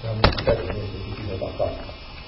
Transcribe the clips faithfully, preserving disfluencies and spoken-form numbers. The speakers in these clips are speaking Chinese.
让我们在主面前去低头祷告。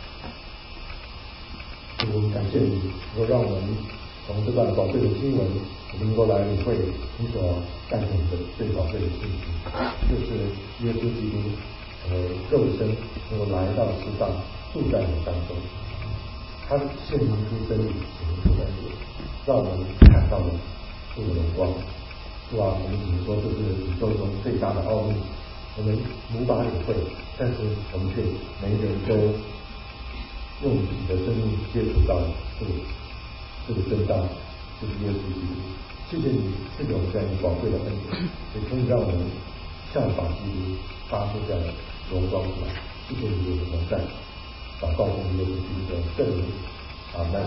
主，我们感谢你，能够让我们从这段宝贵的经文，我们能够来领会你所带给我们的最宝贵的信息，就是耶稣基督成为肉身，能够来到世上，住在我们当中。他献明出真理，显明出恩典，让我们看到了主的荣光。主啊，我们只能说这是宇宙中最大的奥秘，我们无法领会，但是我们却每一个人都用自己的生命接触到这个这个真道，就是耶稣基督。谢谢你赐给我们这样一个宝贵的恩典，也可以让我们效法基督，发出这样的荣光出来。谢谢你的同在，祷告奉耶稣基督的圣名，阿门。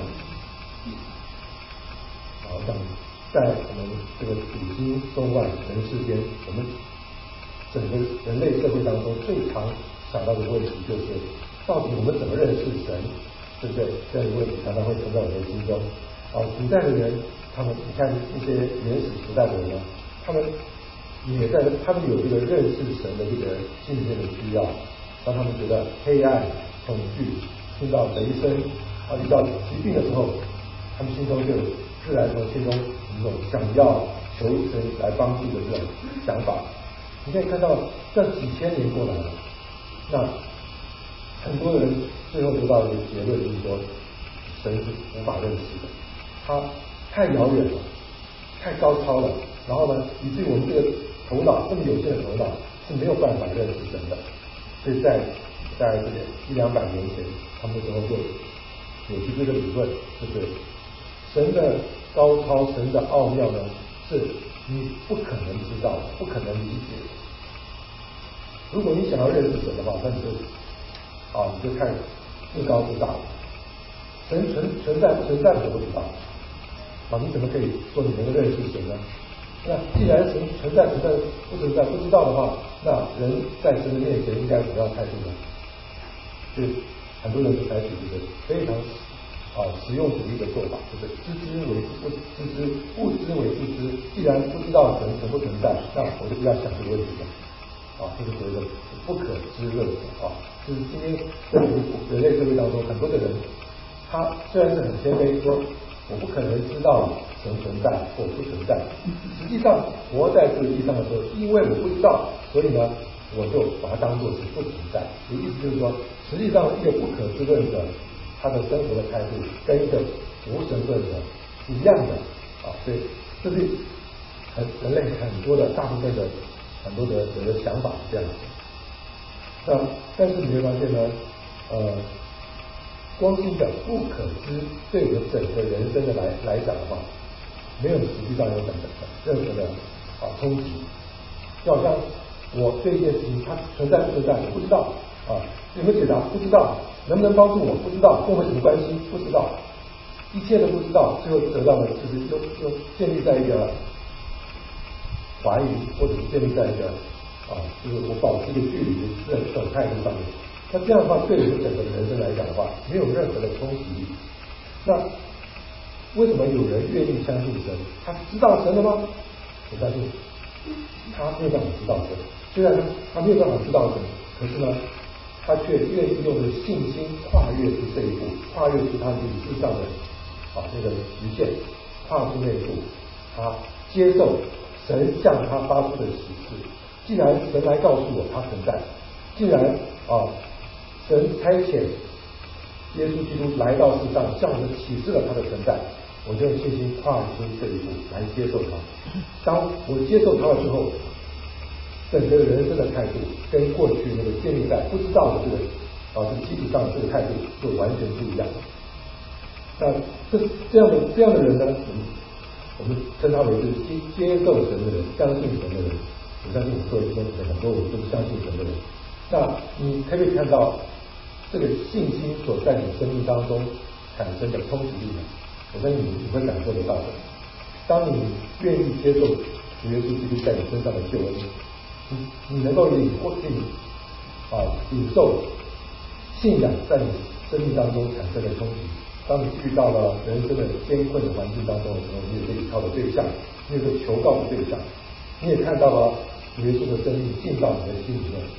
好，像在我们这个古今中外人世间，我们整个人类社会当中最常想到的问题就是，到底我们怎么认识神，对不对？这样的问题常常会存在我们的心中。啊，古代的人，他们你看一些原始时代的人呢，他们也在，他们有这个认识神的这个心里面的需要，当他们觉得黑暗、恐惧，听到雷声啊，遇到疾病的时候，他们心中就自然从心中一种想要求神来帮助的这种想法。你可以看到，这几千年过来了，那很多人最后得到一个结论，就是说神是无法认识的，他太遥远了，太高超了，然后呢，以至于我们这个头脑这么有限的头脑是没有办法认识神的。所以在在这个一两百年前，他们那时候就有提出一个理论，就是神的高超、神的奥妙呢，是你不可能知道的，不可能理解的。如果你想要认识神的话，那你就啊，你就看自高自大。神存存在不存在你都不知道，啊，你怎么可以说你能够认识神呢？那既然神存在存在不存在不知道的话，那人在神的面前应该怎么样态度呢？所以很多人就采取一个非常啊实用主义的做法，就是知之为不知之，不知为不知。既然不知道神存不存在，那我就不要想这个问题了。啊，这是所谓的不可知论啊，就是今天在人类社会当中，很多的人，他虽然是很谦卑，说我不可能知道神存在或不存在，实际上活在这个地上的时候，因为我不知道，所以呢，我就把它当作是不存在。意思就是说，实际上一个不可知论者，他的生活的态度跟一个无神论者是一样的啊，所以这是很人类很多的大部分的。很多的人的想法是这样子，那但是你会发现呢，呃，光是一个不可知对我们整个人生的来来讲的话，没有实际上有什么任何的啊冲击，就好像我对一件事情它存在不存在我不知道啊，有没有解答不知道，能不能帮助我不知道，跟我什么关系不知道，一切都不知道，最后得到的就是又又建立在一个怀疑，或者是建立在一个啊，就是我保持一个距离的这种态度上面。那这样的话，对我们整个的人生来讲的话，没有任何的冲击。那为什么有人愿意相信神？他知道神了吗？我相信他没有办法知道神，虽然他没有办法知道神，可是呢，他却愿意用着信心跨越出这一步，跨越出他理智上的啊那个局限，跨出那一步，他接受神向他发出的启示。既然神来告诉我他存在，既然啊神差遣耶稣基督来到世上向我们启示了他的存在，我就用信心跨出这一步来接受他。当我接受他了之后，整个人生的态度跟过去那个建立在不知道的这个啊这个基础上的这个态度就完全不一样了。那这这样的这样的人呢，我们我们称他为是接接受神的人，相信神的人。我相信我们各位今天很多我们都是相信神的人。那你可以看到这个信心所在你生命当中产生的冲击力呢？我相信你你会感受得到的。当你愿意接受主耶稣基督在你身上的救恩，你你能够领或领啊领受信仰在你生命当中产生的冲击。当你遇到了人生的艰困的环境当中的时候，你有个依靠的对象，你有个求告的对象，你也看到了主耶稣的生命进到你的心里面，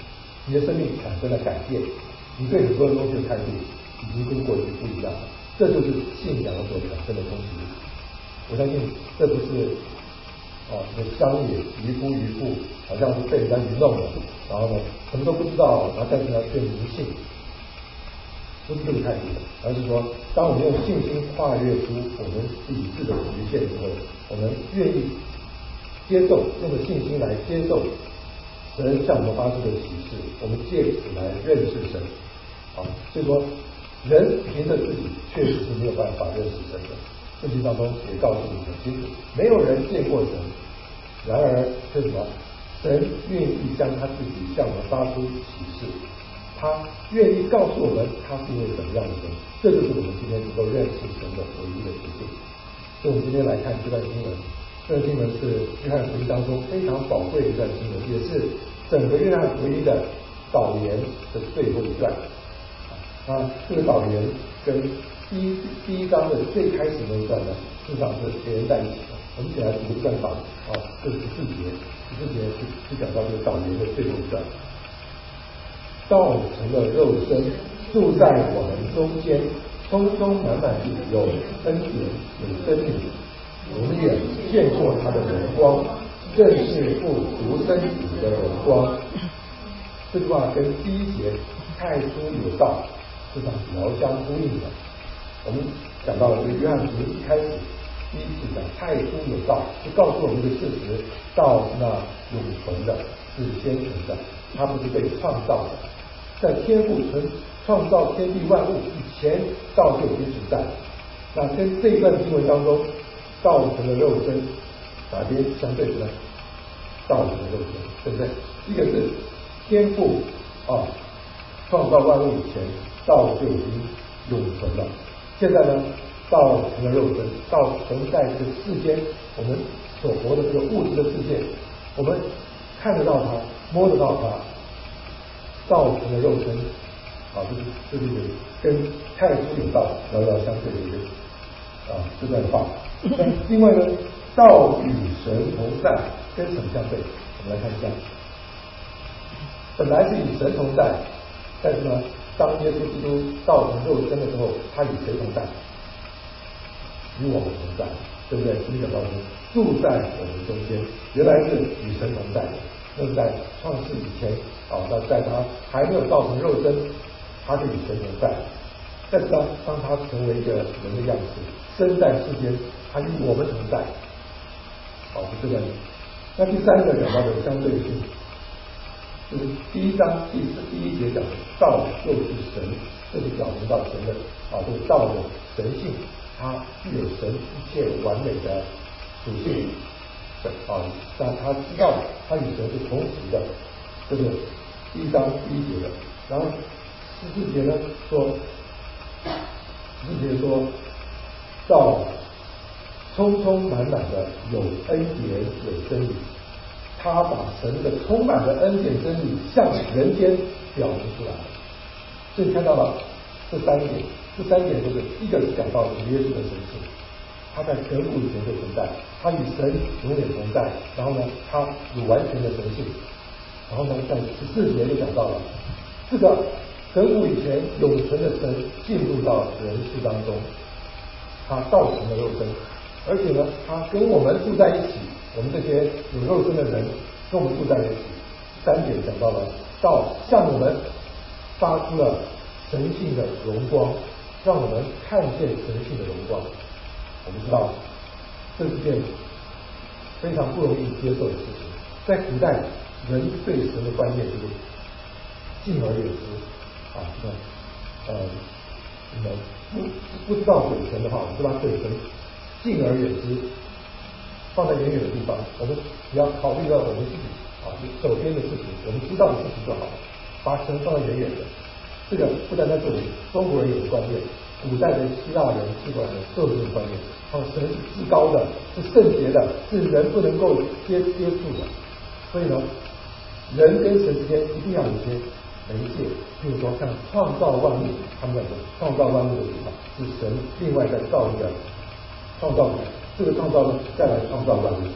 你的生命产生了改变，你对很多东西的态度已经跟过去不一样了，这就是信仰所产生的冲击。我相信这不是啊，这个乡野渔夫渔妇好像是被人家愚弄了，然后呢什么都不知道，然后但是呢却迷信，不是这个态度，而是说当我们用信心跨越出我们理智的局限之后，我们愿意接受，用着信心来接受神向我们发出的启示，我们借此来认识神。啊，所以说人凭着自己确实是没有办法认识神的。圣经当中也告诉你很清楚，没有人见过神。然而是什么？神愿意将他自己向我们发出启示，他愿意告诉我们他是一位怎么样的神，这就是我们今天能够认识神的唯一的途径。所以我们今天来看这段经文，这段经文是约翰福音当中非常宝贵的一段经文，也是整个约翰福音的导言的最后一段。啊，这个导言跟第一第一章的最开始那一段呢，事实上是连在一起的。我们一起来读一段导啊，这十四节，十四节是是讲到这个导言的最后一段。道成了肉身，住在我们中间，充充满满地有恩典有真理，我们也见过他的荣光，正是父独生子的荣光。这句话跟第一节太初有道是上遥相呼应的。我们讲到了这个约翰福音一开始第一次讲太初有道，就告诉我们一个事实，道是那永存的，是先存的，它不是被创造的。在天父存创造天地万物以前，道就已经存在了。那跟这一段经文当中，道成了肉身，哪边相对呢？道成了肉身，对不对？一个是天父啊，创造万物以前，道就已经永存了。现在呢，道成了肉身，道存在这个世间，我们所活的这个物质的世界，我们看得到它，摸得到它，道成了肉身，啊，这是这是跟太初有道遥遥相对的一个啊这段话。另外呢，道与神同在，跟什么相对？我们来看一下，本来是与神同在，但是呢，当耶稣基督道成肉身的时候，他与谁同在？与我们同在，对不对？经讲到说，住在我们中间，原来是与神同在的。那是在创世以前啊，那在他还没有造成肉身，他就与神同在。但是当当他成为一个人的样式，生在世间，他与我们同在。好，是这个。那第三个讲到的相对性，就是第一章第四第一节讲的道就是神，这就表明到神的啊，这个道的神性，它具有神一切完美的属性。啊，但他知道他与神是同时的，这个第一章第一节的。然后十四节呢说，十四节说道充充满满的有恩典有真理，他把神的充满的恩典真理向人间表明出来。所以看到了这三点，这三点就是一个是讲到耶稣的神性。他在亘古以前就存在，他与神永远同在，然后呢，他有完全的神性，然后呢，在十四节就讲到了这个亘古以前永存的神进入到人世当中，他道成了肉身，而且呢，他跟我们住在一起，我们这些有肉身的人跟我们住在一起。三点讲到了道向我们发出了神性的荣光，让我们看见神性的荣光。我们知道这是件非常不容易接受的事情，在古代人对神的观念就是敬而远之啊，那呃，那不不知道鬼神的话，我们就把鬼神敬而远之，放在远远的地方。我们只要考虑到我们自己啊手边的事情，我们知道的事情就好了，把神放在远远的。这个不单单是我们中国人有的观念，古代的希腊人、希腊人都有这种观念，他们神是至高的，是圣洁的，是人不能够接接触的。所以呢，人跟神之间一定要有一些媒介，比如说像创造万物，他们讲的创造万物的地方是神另外再造一个创造主，这个创造呢再来创造万物，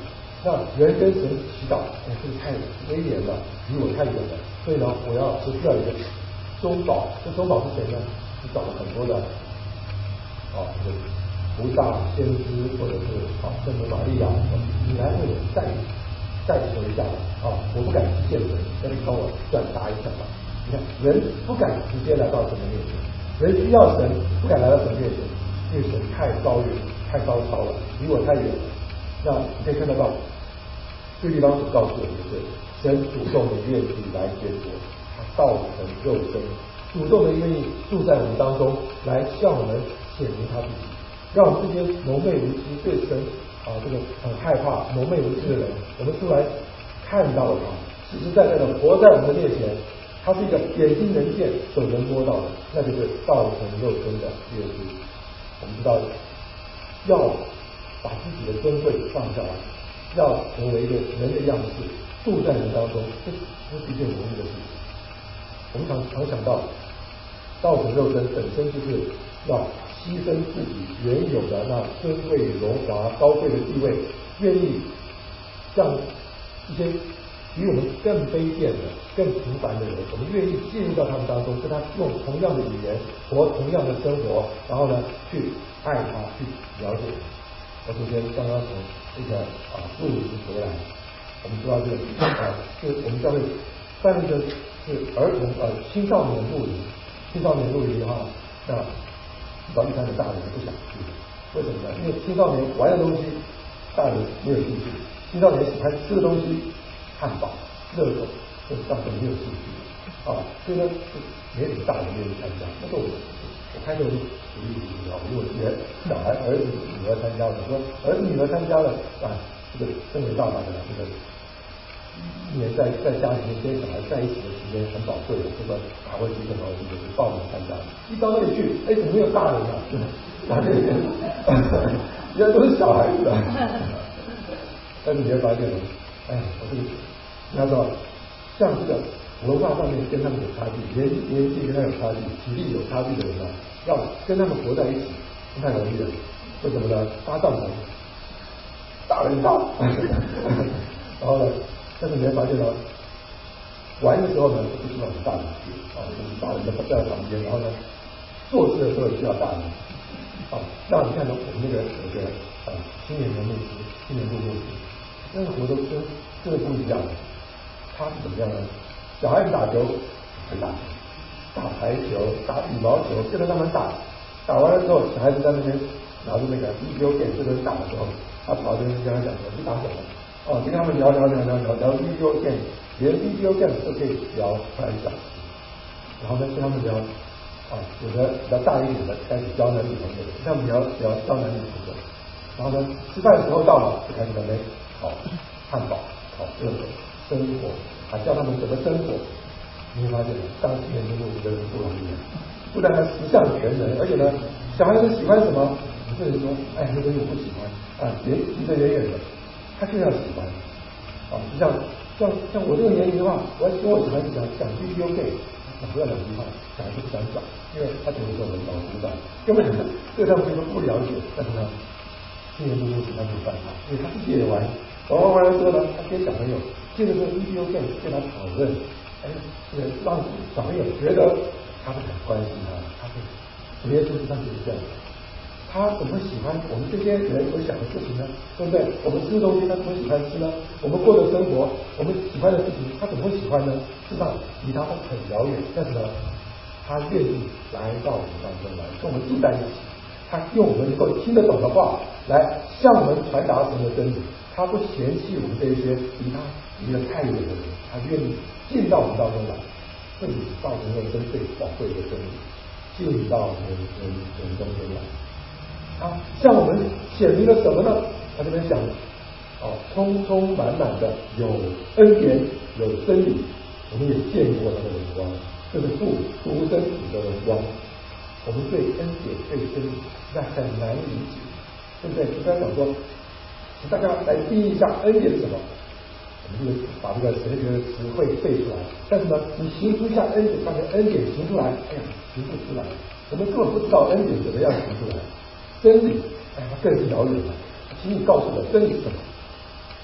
那人跟神祈祷，哎，这个太威严了，离我太远了，所以呢，我要我需要一个中保。这中保是谁呢？是找了很多的啊，这个菩萨、先知，或者是啊圣母玛利亚，你来为我代代求一下啊，我不敢去见神，那你帮我转达一下吧。你看，人不敢直接来到神的面前，人需要神，不敢来到神面前，因为神太高远、太高超了，离我太远了。那你可以看得到，这个地方所告诉我们的是，神主动的愿意来接触，他道成肉身，主动的愿意住在我们当中，来向我们显明他自己，让我们这些蒙昧无知、对神啊这个很害怕、蒙昧无知的人，我们出来看到了他，实实在在的活在我们的面前。他是一个眼睛能见、手能摸到的，那就是道成肉身的耶稣。我们知道，要把自己的尊贵放下来，要成为一个人的样式，住在人当中，这不是一件容易的事情。我们常常想到，道成肉身本身就是要牺牲自己原有的那尊贵、荣华、高贵的地位，愿意让一些比我们更卑贱的、更平凡的人，我们愿意进入到他们当中，跟他用同样的语言活同样的生活，然后呢，去爱他，去了解他。我昨天刚刚从这个啊露营回来，我们知道这个啊，是我们教会办一个是儿童呃青少年露营，青少年露营的话，那到一般的大人不想去，为什么呢？因为青少年玩的东西，大人没有兴趣，青少年喜欢吃的东西，汉堡、热狗，这大人没有兴趣啊，所以呢，没什么大人愿意参加。那时候我我开头就鼓励你知道，因为我觉得小孩儿子女儿参加了，说儿子女儿参加了啊，这个身为爸爸的这个一年在在家里面跟小孩在一起的时间很宝贵的，这个打过几个好几个就报名参加，一到那里去，哎，怎么没有大人啊？哪里人？原来都是小孩子啊！但是你会发现，哎，我这个你要知道，像这个文化上面跟他们有差距，年年纪跟他有差距，体力有差距的人啊，要跟他们活在一起不太容易的。为什么呢？搭帐篷，大人大，然后呢，但是你会发现呢，玩的时候呢，不需要很大人去啊，就是大人在在旁边，然后呢，做事的时候也需要大人啊。那你看呢，我们那个有个啊青年的牧师，青年部牧师，那个活动跟真的不一样。他是怎么样呢？小孩子打球会打球，打排球、打羽毛球，跟着他们打。打完了之后，小孩子在那边拿着那个 video game 这边打的时候，他跑这边跟他讲说：“你打什么？”哦，就跟他们聊聊聊聊聊聊 video game， 连 video game 都可以聊半小时。然后呢，跟他们聊啊，有的比较大一点的开始交男女朋友，跟他们聊聊交男女朋友。然后呢，吃饭的时候到了，就开始在那边烤汉堡、烤热狗。生活，还教他们怎么生活。你会发现，当青年部牧师的人不容易，不但他十项全能，而且呢，小孩子喜欢什么，你不能说，哎，这东西我不喜欢啊，离离得远远的，他就要喜欢啊。就像像像我这个年龄的话，我要跟我小孩子讲讲 video game， 那不要两句话，小孩子不想讲，因为他觉得说我们老师长根本对他们不了解，但是呢，青年部牧师他没有办法，因为他自己也玩。玩玩完了之后呢，他跟小朋友借着这个 video game 跟他讨论，哎，这个让小朋友觉得他是很关心他，他是主耶稣上就是这样，他怎么喜欢我们这些人所想的事情呢？对不对？我们吃的东西他怎么喜欢吃呢？我们过的生活，我们喜欢的事情，他怎么会喜欢呢？事实上离他很遥远，但是呢，他愿意来到我们当中来，跟我们住在一起。他用我们能够听得懂的话来向我们传达神的真理，他不嫌弃我们这一些离他离得太远的人，他愿意进到我们当中来，这是道成肉身最宝贵的真理，进到人人人中间来。他向我们显明了什么呢？他这边讲，哦，充充满满的有恩典，有真理，我们也见过他的荣光，这是父独生子的荣光。我们对恩典、对真理那很难理解，对不对？就刚才讲说，请大家来定义一下恩典是什么。我们就把这个神学的词汇背出来，但是呢，你行出一下恩典，发现恩典行出来，哎呀，行不出来。我们根本不知道恩典怎么样行出来。真理，哎呀，更是遥远了。请你告诉我，真理是什么？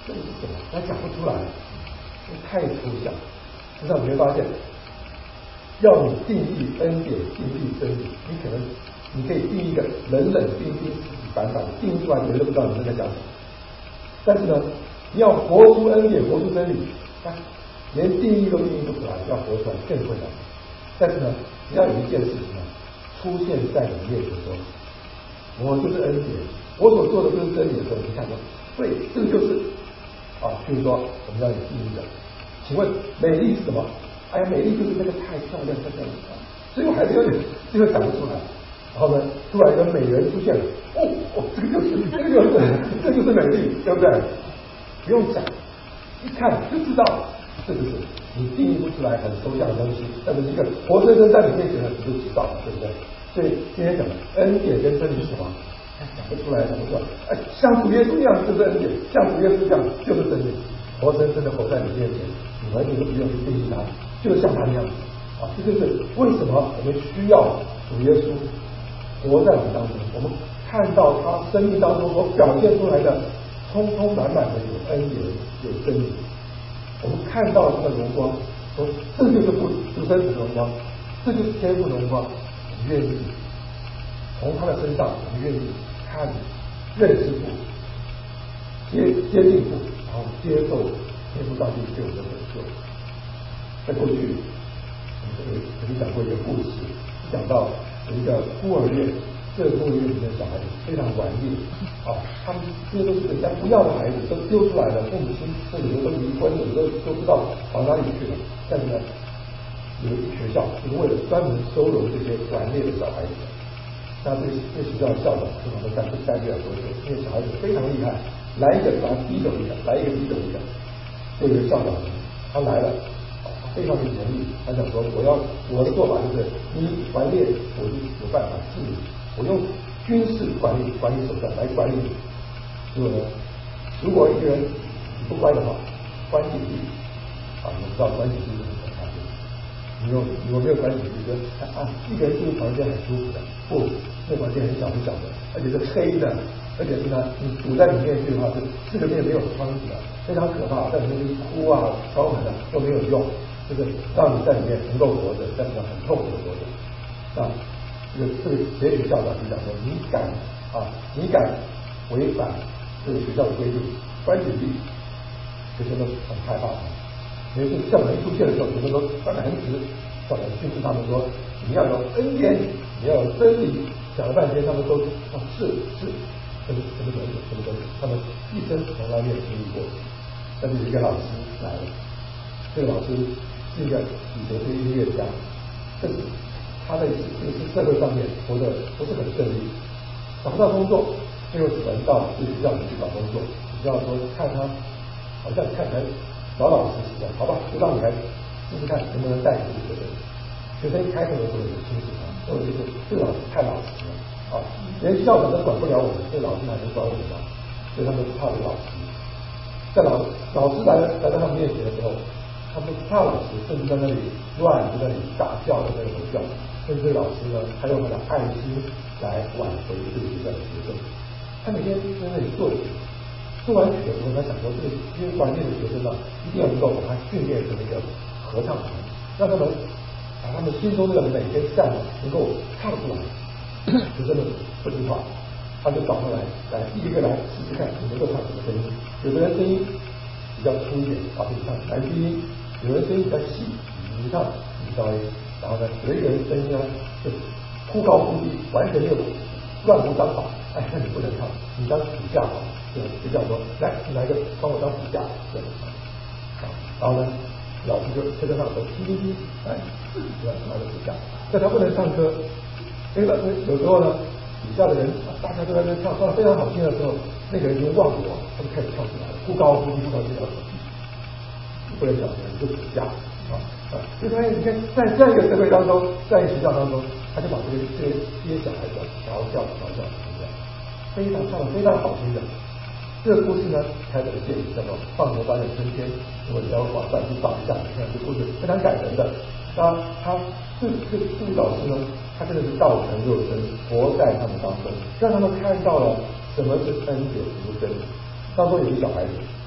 这是什么？他讲不出来，太抽象。实际上你会发现，要你定义恩典、定义真理，你可能你可以定义一个冷冷冰冰、死死板板，定义出来别人都不知道你在讲什么。但是呢，你要活出恩典、活出真理，连定义都定义不出来，要活出来更困难。但是呢，只要有一件事情呢出现在你面前说，我就是恩典，我所做的就是真理的时候，你看说，对，这个就是啊，譬如说我们要有定义的，请问美丽是什么？哎呀，美丽就是那个太漂亮，太漂亮啊！所以我还是有点这个讲不出来。然后呢，突然一个美人出现了，哦哦，这个就是这个就是这个就是美丽，对不对？不用讲，一看就知道，这就是你定义不出来很抽象的东西，但是一个活生生在你面前的你就知道了，对不对？所以今天讲的恩典跟真理是什么？讲不出来，讲不出来。哎，像主耶稣一样就是恩典，像主耶稣一样就是真理，活生生的活在你面前，你完全都不用去定义它，就像他那样子啊！这就是为什么我们需要主耶稣活在我们当中，我们看到他生命当中所表现出来的充充满满的有恩典、有真理，我们看到他的荣光，说这就是不独生子的荣光，这就是天父的荣光。我们愿意从他的身上，我们愿意看、认识父、接接近父，然后接受天父上帝对我们的拯救。在过去，我们曾经讲过一个故事，讲到有一个孤儿院，这个孤儿院里面的小孩子非常顽劣啊，他们这些都是人家不要的孩子，都丢出来了，父母亲这里头都离婚了，都都不知道跑哪里去了。但是呢，有一个学校就是为了专门收容这些顽劣的小孩子。那这这学校的校长通常都待待不了多久，因为小孩子非常厉害，来一个把他逼走一个，来一个逼走一个。就有一个校长，他来了。非常有能力，他想说我要我的做法就是你顽劣，我就有办法治你，我用军事管理管理手段来管理你。结果呢，如果一个人不乖的话，关禁闭啊，你们知道关禁闭是什么感觉？你有你有没有关禁闭？觉得啊，一个人进入房间很舒服的，不，那房间很小很小的，而且是黑的，而且是呢，你堵在里面去的话，是四个面没有窗子的，非常可怕，在里面就是哭啊、敲门啊都没有用。就是让你在里面能够活着，但是呢很痛苦的活着。那这个这个学学校长就讲说，你敢啊，你敢违反这个学校的规定，关禁闭，学生都很害怕他。因为这个校长一出现的时候，学生都站得很直，校长训斥他们说，你要有恩典，你要有真理。讲了半天，他们都啊是是，什么什么什么什么东西，他们一生从来没有经历过。但是一个老师来了，这个老师是一个以前是音乐家，但是他在这个社会上面活得不是很顺利，找不到工作，最后只能到这个学校里去找工作。学校说看他好像看起来老老实实的，好吧，就让你来试试看能不能带这个学生。学生一开始的时候就轻视他，或者就是这个老师太老实了啊，连校长都管不了我们，这个老师还能管我们吗？所以他们怕这个老师。在老老师来来到他们面前的时候，他们怕老师，甚至在那里乱，在那里大叫，在那里吼叫。甚至老师呢，他用他的爱心来挽回这个学校的学生。他每天在那里做曲，做完曲的时候，他想说，这个这些顽劣的学生呢，一定要能够把他训练成一个合唱团，让他们把他们心中那个美跟善能够唱出来。学生们不听话。他就找他来，来一个个来试试看，你能够唱什么声音？有的人声音比较粗一点，啊，就唱男低音；有人声音比较细，你唱你高音。然后呢，有一个人声音呢就忽高忽低，完全没有乱无章法。哎，那你不能唱，你当主驾好，对，就叫说来，你来个帮我当主驾，这样唱。啊，然后呢，老师就车在上头，滴滴滴，来，这样拿个主驾。但他不能唱歌，因为老师有时候呢。底下的人大家都在那唱，唱得非常好听的时候，那个人就忘我，他就开始唱起来了，忽高忽低，忽高忽低，你不能讲，你就主驾啊啊！所以说，你看在这样一个社会当中，在一个学校当中，他就把这个这些这些小孩子调教调教调教，非常唱得非常好听的。这个故事呢，开始的电影叫做《放牛班的春天》，如果你要网上去找一下，你看这故事非常感人的。那他这这这个老师呢？他真的是道成肉身，活在他们当中，让他们看到了什么是恩典，什么是真理。当中有一个小孩子，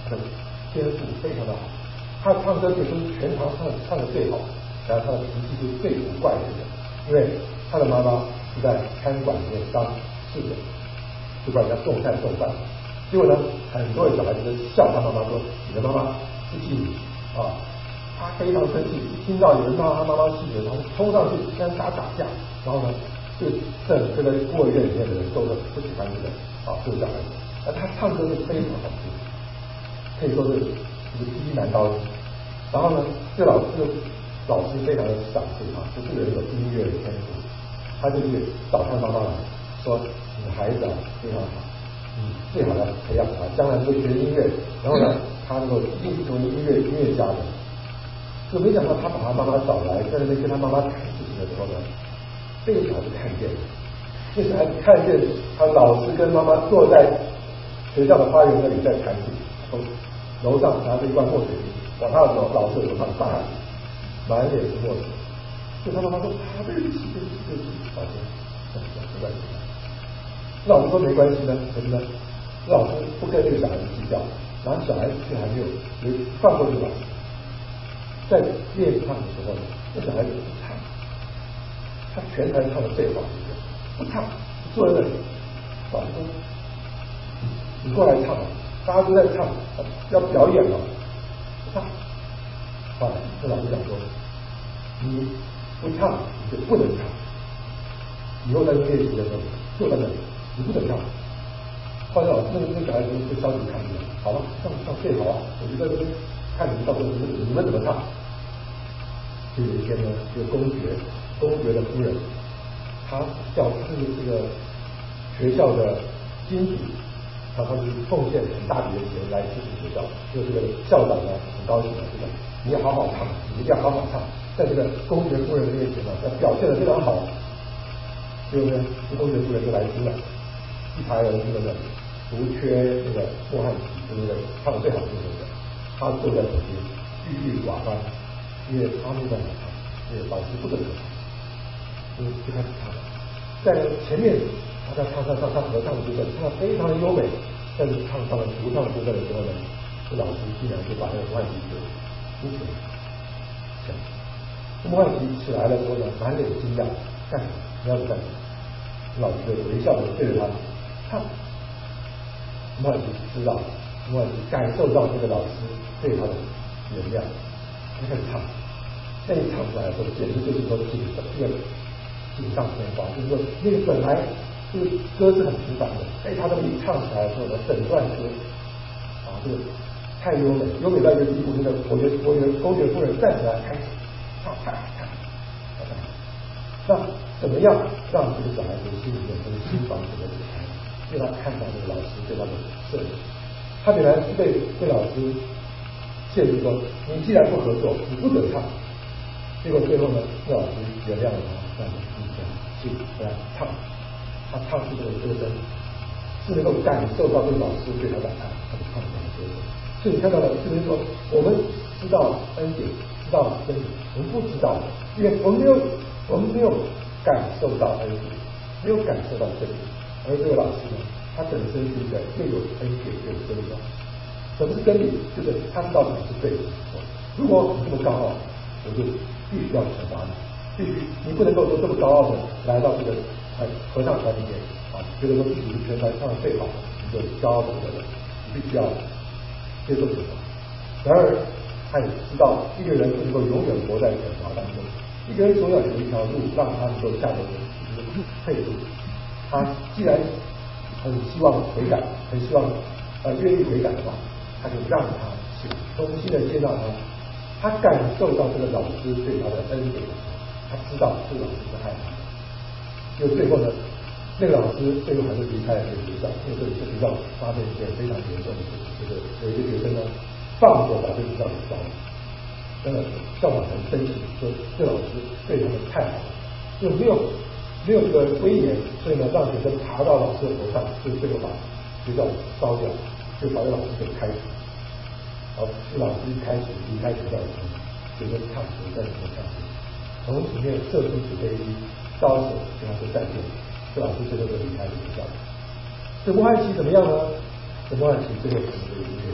他的天赋非常的好，他唱歌可以说是全场唱唱的最好，然后他的脾气是最古怪的人，因为他的妈妈是在餐馆里面当侍人，就帮人家送菜送饭。结果呢，很多的小孩子就笑他妈妈说：“你的妈妈是妓女啊！”他非常生气，一听到有人骂他妈妈妓女，然后冲上去跟他打架，然后呢，就整个的孤儿院里面的人都很不喜欢这个啊这个小孩子。而他唱歌是非常好听，可以说是这个第一男高音。然后呢，这个老师老师非常的赏识他，就这个人有音乐的天赋，他就去找他妈妈来说：“你的孩子啊非常好。”嗯，最好要培养他，将来会学音乐，然后呢，他能够一定是成为音乐音乐家的。就没想到他把他妈妈找来，在那边跟他妈妈谈事情的时候呢，这个小孩子看见了，这小孩子看见他老师跟妈妈坐在学校的花园那里在谈事，从楼上拿着一罐墨水瓶往他的老老师的头上撒下去，满脸是墨水。就他妈妈说：“啊，对不起，对不起，对不起，老师，没关系。”老师说没关系呢，可是呢，老师不跟这个小孩子计较，然后小孩子却还没有没放过这个老师。在练唱的时候呢，这小孩子不唱，他全台唱的最好，不唱，坐在那里。老师说：“你过来唱啊，大家都在唱，要表演了，不唱。”后来跟老师讲说：“你不唱你就不能唱，以后在练习的时候就在那里。”你不准唱，后来老师那个那小孩子就消极抗议了。好了，唱唱最好啊！我觉得看你们到时候你们你们怎么唱。就有一天呢，这个公爵公爵的夫人，他叫这个这个学校的金主，他他是奉献很大笔的钱来支持学校，就这个校长呢很高兴的，这个你要好好唱，你一定要好好唱，在这个公爵夫人的面前呢，要表现得非常好。结果呢，这公爵夫人就来听了。一排人那个独缺那个莫汉奇，就是那个唱的最好的那个，他坐在旁边郁郁寡欢，因为他没办法唱，因为老师不准他唱，就就开始唱。在前面他在唱唱唱唱合唱的部分，唱的非常的优美，但是唱到了独唱的部分的时候呢，这老师竟然就把那个莫汉奇给扶起来，这样。莫汉奇起来的时候呢，满脸惊讶，干什么？你要干什么？老师就微笑的对着他唱。莫汉奇知道，莫汉奇感受到这个老师对他的原谅，他开始唱。那一唱出来的时候，简直就是说锦这个锦上添花，就是说那个本来这个歌是很平凡的，哎，他这么一唱起来的时候呢，整段歌啊，这个太优美，优美到一个地步，那个伯爵伯爵公爵夫人站起来开始唱唱唱。那怎么样让这个小孩子心里面跟心房整个解开？因为他看到这个老师对他的设计，他本来是被被老师限制说，你既然不合作，你不准唱。结果最后呢，这老师原谅了他，让他你这样去这样唱，他唱出这个歌声，是能够感受到这个老师对他的爱，他就唱出这个歌声。所以你看到了，就是说我们知道恩典，知道真理，我们不知道，因为我们没有。我们没有感受到恩典，没有感受到真理，而这个老师呢，他本身是一个又有恩典又有真理的。什么是真理？就是他知道什么是对的。如果你这么高傲，我就必须要惩罚你，必须你不能够说这么高傲的来到这个呃合唱团里面啊，觉得说自己是全团唱的最好，你就骄傲的人，你必须要接受惩罚。然而，他也知道一个人不能够永远活在惩罚当中。一个人总要有一条路让他能够下得去退路。他既然很希望悔改，很希望呃愿意悔改的话，他就让他去重新的接纳他。他感受到这个老师对他的恩典，他知道这个老师是爱他的。就最后呢，那个老师最后还是离开了这个学校，因为这个学校发生一件非常严重的事情，就是有一个学生呢放火把这个学校给烧了。真的，校长很生气，说这老师对他们太好了，就没有没有这个威严，所以呢，让学生爬到老师的头上，就最后把学校烧掉，就把这老师给开除。好，这老师一开始离开学校以后，学生唱歌在里面唱歌，从里面射出纸飞机，招手跟他说再见，这老师最后就离开学校。这莫汉奇怎么样呢？这莫汉奇最后成为一个音乐家。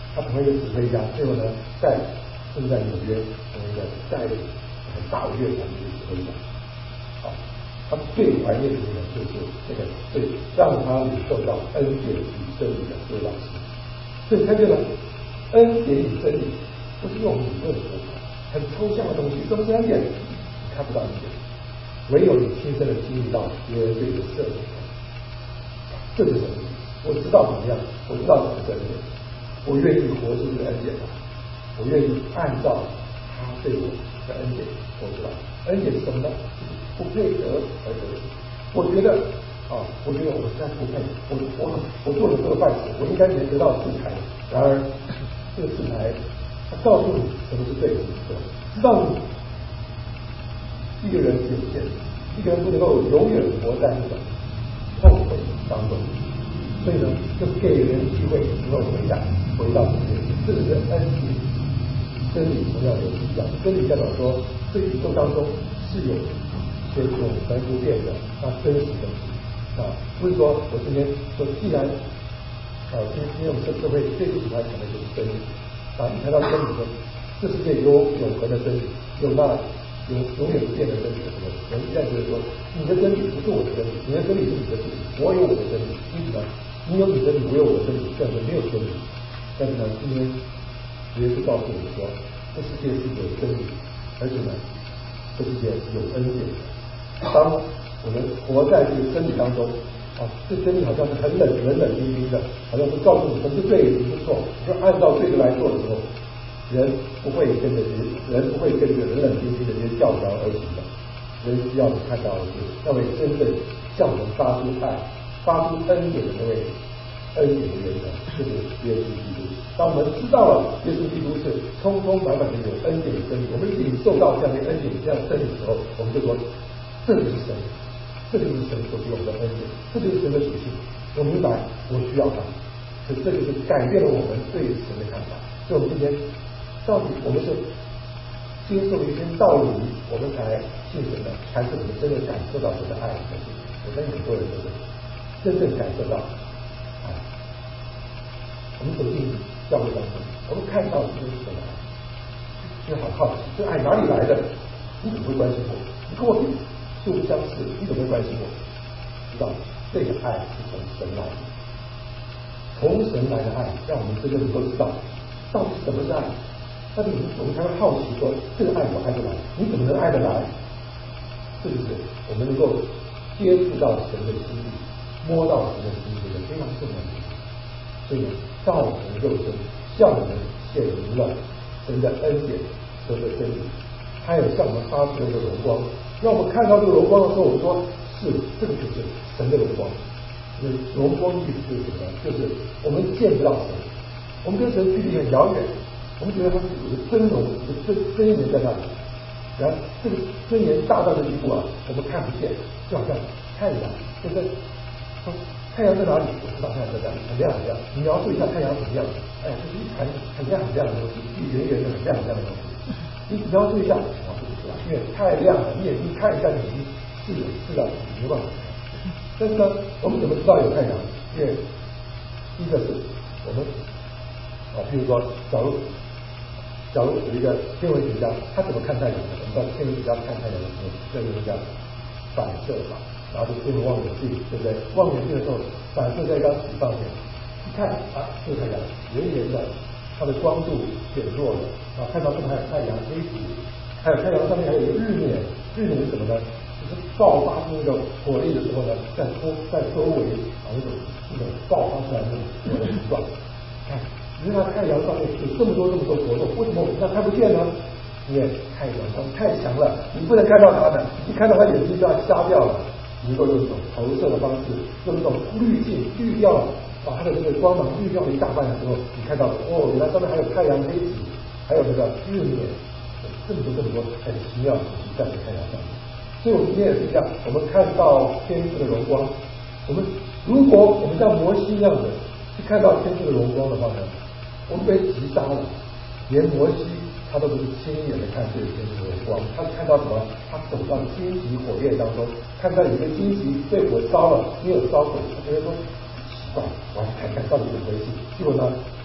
他成为一个指挥家，最后呢，在甚至在纽约成为一个带领很大的乐团的一个指挥家。好，他们最怀念的那个就是那个最让他领受到恩典与真理的这位老师。所以看见了，恩典与真理不是用理论说很抽象的东西，什么是恩典？你看不到恩典，唯有你亲身的经历到别人对你的赦免，这就是恩典。我知道怎么样，我知道怎么是恩典，我愿意活出这个恩典来，我愿意按照他对我的恩典活出来。恩典是什么呢？不配得而得。我觉得啊，我觉得我实在不配，我我我做了这个坏事，我应该能得到制裁。然而，这个制裁，他告诉你什么是对，什么是错，知道你一个人是有限的，一个人不能够永远活在那种痛悔当中，所以呢，就给人机会能够回来，回到神面前，这就是恩典。真理同样也是一样，真理代表说，这宇宙当中是有些永恒不变的那真实的啊，不是说我今天说，既然呃，今今天我们这社会最不喜欢讲的就是真理啊，你谈到真理说，这世界有永恒的真理，有那永永远不变的真理的时候，人一旦觉得说，你的真理不是我的真理，你的真理是你的事情，我有我的真理，因此呢，你有你的真理，我有我的真理，这样就没有真理。但是呢，今天耶稣告诉我们说，这世界是有真理，而且呢，这世界是有恩典的。当我们活在这个真理当中啊，这真理好像是很冷冷冷冰冰的，好像是告诉你什么是对，什么是错，你就按照对的来做的时候，人不会跟着人不会跟着冷冷冰冰的这些教条而行的。人需要看到的是那位真正向我们发出爱、发出恩典的那位恩典的源头，就是耶稣基督。当我们知道了耶稣基督是充充满满的有恩典的真理，我们领受到这样的恩典、这样的真理的时候，我们就说，这就是神，这就是神所给我们的恩典，这就是神的属性。我明白，我需要他，所以这就是改变了我们对神的看法。所以我们今天到底我们是接受一些道理，我们才信神的，还是我们真的感受到神的爱？我跟很多人都是真正感受到爱。我们走进教会当中，我们看到这是神的爱，就好好奇，这爱哪里来的？你怎么会关心我？你跟我素不相识，你怎么会关心我？知道这个爱是从神来的，从神来的爱，让我们真正能够知道到底什么是爱。但是我们才会好奇说，这个爱我爱得来，你怎么能爱得来？这就是我们能够接触到神的心意，摸到神的心意，这个非常重要的。所以道成肉身，向我们显明了神的恩典和的真理，他也向我们发出了一个荣光，让我们看到这个荣光的时候，我们说是这个就是神的荣光。那荣光意思是什么呢？就是我们见不到神，我们跟神距离很遥远，我们觉得他是有个真容，有个真真人在那里，然后这个真言大到的地步啊，我们看不见，就好像太阳，对不对？说太阳在哪里？我知道太阳在哪里，很亮很亮。你描述一下太阳怎么样？哎，就是一盘很亮很亮的东西，一圆圆的很亮很亮的东西。你描述一下，描述不出来，因为太亮了。你眼睛看一下，眼睛是有是的，没办法看。但是呢，我们怎么知道有太阳？因为第一个是我们啊，譬如说，假如假如有一个天文学家，他怎么看太阳的？我们知道天文学家看太阳的时候，这个叫反射法。然后就进入望远镜，对不对？望远镜的时候反射在一张纸上面，一看啊，这个太阳圆圆的，它的光度减弱了啊，看到这还有太阳黑子，还有太阳上面还有一个日冕，日冕是什么呢？就是爆发出那个火力的时候呢，在周在周围啊那种那种爆发出来的那种形状。看，你看太阳上面有这么多这么多活动，为什么我们现在看不见呢？因为太阳光太强了，你不能看到它的，一看到它眼睛就要瞎掉了。能够用一种投射的方式，用一种滤镜滤掉，把它的这个光芒滤掉了一大半的时候，你看到哦，原来上面还有太阳黑子，还有那个日冕，这么多这么多很奇妙的东西在太阳上面。所以我们今天也是一样，我们看到天父的荣光，我们如果我们像摩西一样的去看到天父的荣光的话呢，我们被击杀了。连摩西他都不是亲眼的看这个天父的荣光，他看到什么？他走到荆棘火焰当中，看到有个荆棘被火烧了，没有烧毁，他觉得说奇怪，我要看看到底怎么回事。结果呢，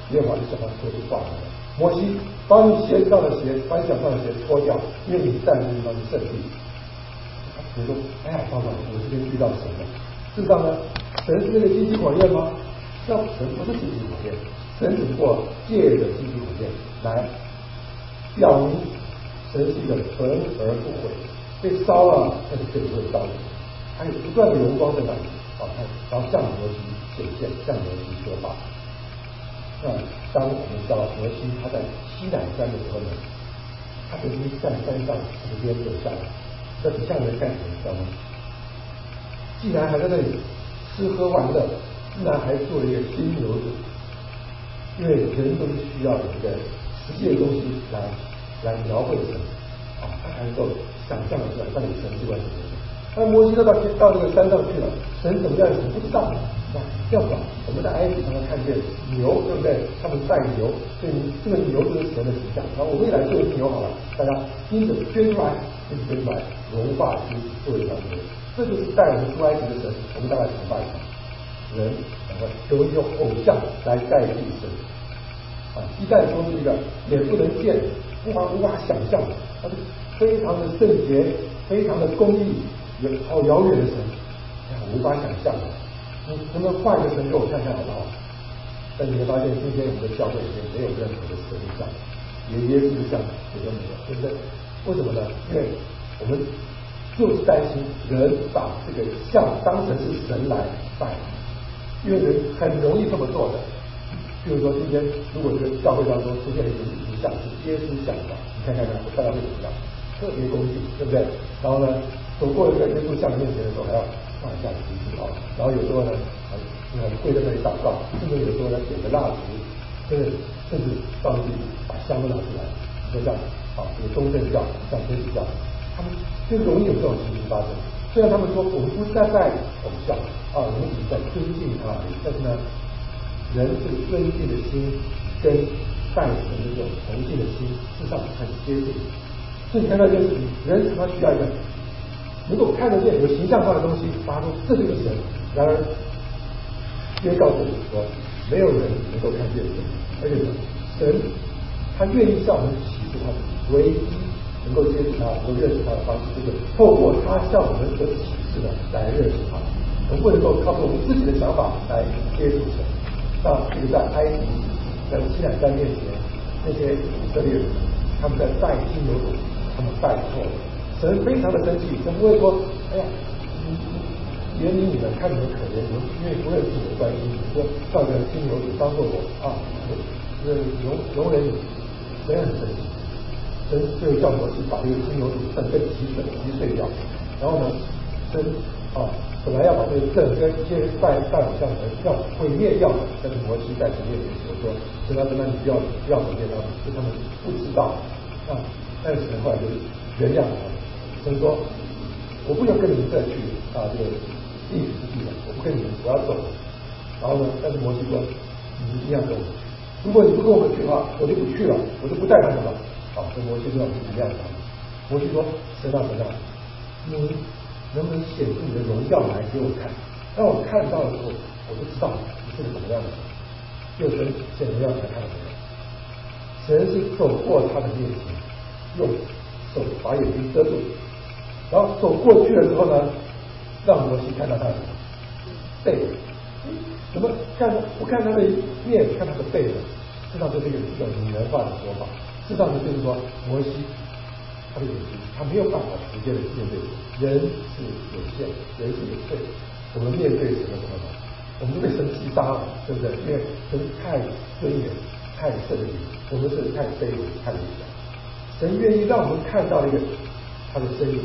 耶和华就向他说出话来了：摩西，把你鞋上的鞋，把你脚上的鞋脱掉，因为你站的地方是圣地。比如说，哎呀，爸爸，我这边遇到神了。事实上呢，神是那个荆棘火焰吗？那神不是荆棘火焰，神只不过借着荆棘火焰来表明神是一个恒而不毁，被烧了但是却不会烧死，还有不断的荣光在那里啊，然后向摩西显现，向摩西说话。那当我们知道摩西他在西乃山的时候呢，他曾经在山上时间走下来，这底下人干什么知道吗？既然还在那里吃喝玩乐，自然还做了一个金牛犊，因为人都是需要有一个实际的东西来来描绘神啊，他才能够想象的出来到底神是关什么事。那摩西到到到这个山上去了，神怎么样神不知道。那这样子，我们在埃及常常看见牛，对不对？他们带牛，所以这个牛就是神的形象。然后我们也来做一只牛好了，大家因着捐出来，因着捐出来，融化基督做一条牛。这就是带我们出埃及的神，我们大概崇拜他。人能够有一种偶像来代替神啊，一旦说是一个眼不能见、无法无法想象，它是非常的圣洁、非常的公义、有好遥远的神，我无法想象的。你能不能换一个神给我看看好不好？但你会发现，今天我们的教会里面没有任何的神像，连耶稣像也都没有，对不对？为什么呢？因为我们就是担心人把这个像当成是神来拜，因为人很容易这么做的。比如说，今天如果这个教会当中出现一个一像是耶稣像的，你看看看，大家会怎么样？特别恭敬，对不对？然后呢，走过一个耶稣像面前的时候，还要放下旗帜啊。然后有时候呢，还跪在那里祷告，甚至有时候呢，点个蜡烛，甚至甚至上帝把香都拿出来，就像啊，这个东正教、像天主教，他们就容易有这种情形发生。虽然他们说我们不是在拜偶像啊，我们只是在尊敬他而已，但是呢，人这个尊敬的心跟拜神的这种崇敬的心，事实上很接近。所以你看到一件事情，人常常需要一个能够看得见、有形象化的东西，大家说这就是神。然而，约告诉我们说，没有人能够看见神，而且神他愿意向我们启示他唯一能够接触他、能够认识他的方式，就是透过他向我们所启示的来认识他。我们不能够靠着我们自己的想法来接触神。那这个在埃及、在西乃山面前，那些以色列人他们在拜金牛犊，他们拜错了，神非常的生气，神不会说，哎呀，怜悯你们，看你们可怜，你们因为不认识我的关系，你说造个金牛犊当做我啊，这容容忍你，神很生气，神就叫摩西把这个金牛犊整个击碎击碎掉，然后呢，神啊本来要把这个整个这些拜拜偶像神要毁灭掉的，但是摩西在神面前说说，神啊神啊，你不要不要毁灭他们，是他们不知道啊。但是神后来就原谅他们，神说我不能跟你们再去啊这个地府之地了，我不跟你们，我要走了。然后呢，但是摩西说你一定要跟我们去，如果你不跟我们去的话，我就不去了，我就不带他们了。好，所以摩西就要去原谅他们。摩西说神啊神啊，你能不能显出你的荣耀来给我看？当我看到的时候，我就知道你是个什么样的人。就神显荣耀才看到什么。神是走过他的面前，用手把眼睛遮住，然后走过去了之后呢，让摩西看到他的背。怎么看？不看他的面，看他的背呢？事实上这是一个比较拟人化的说法。事实上呢，就是说摩西他的眼睛，他没有办法直接的面对人，是有限，人是有罪。我们面对神的时候呢，我们就被神击杀了，对不对？因为神太尊严、太圣洁，我们是太卑微、太微小。神愿意让我们看到一个他的身影，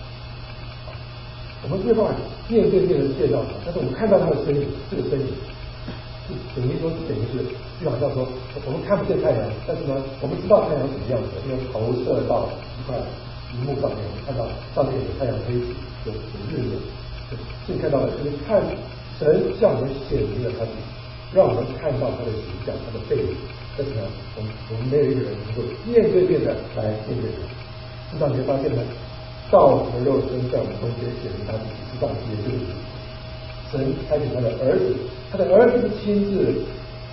我们没有办法面对面的见到他，但是我们看到他的身影，这个身影是等于说是等于是，就好像说我们看不见太阳，但是呢，我们知道太阳怎么样子，因为投射到一块荧幕上面，我们看到上面有太阳黑子，有有日月，所以看到的就是看神向我们显明了他自己，让我们看到他的形象、他的背影。但是呢，我们我们没有一个人能够面对面的来面对他。事实上，你会发现呢，道成肉身在我们中间显明他自己，事实上也就是神差遣他的儿子，他的儿子是亲自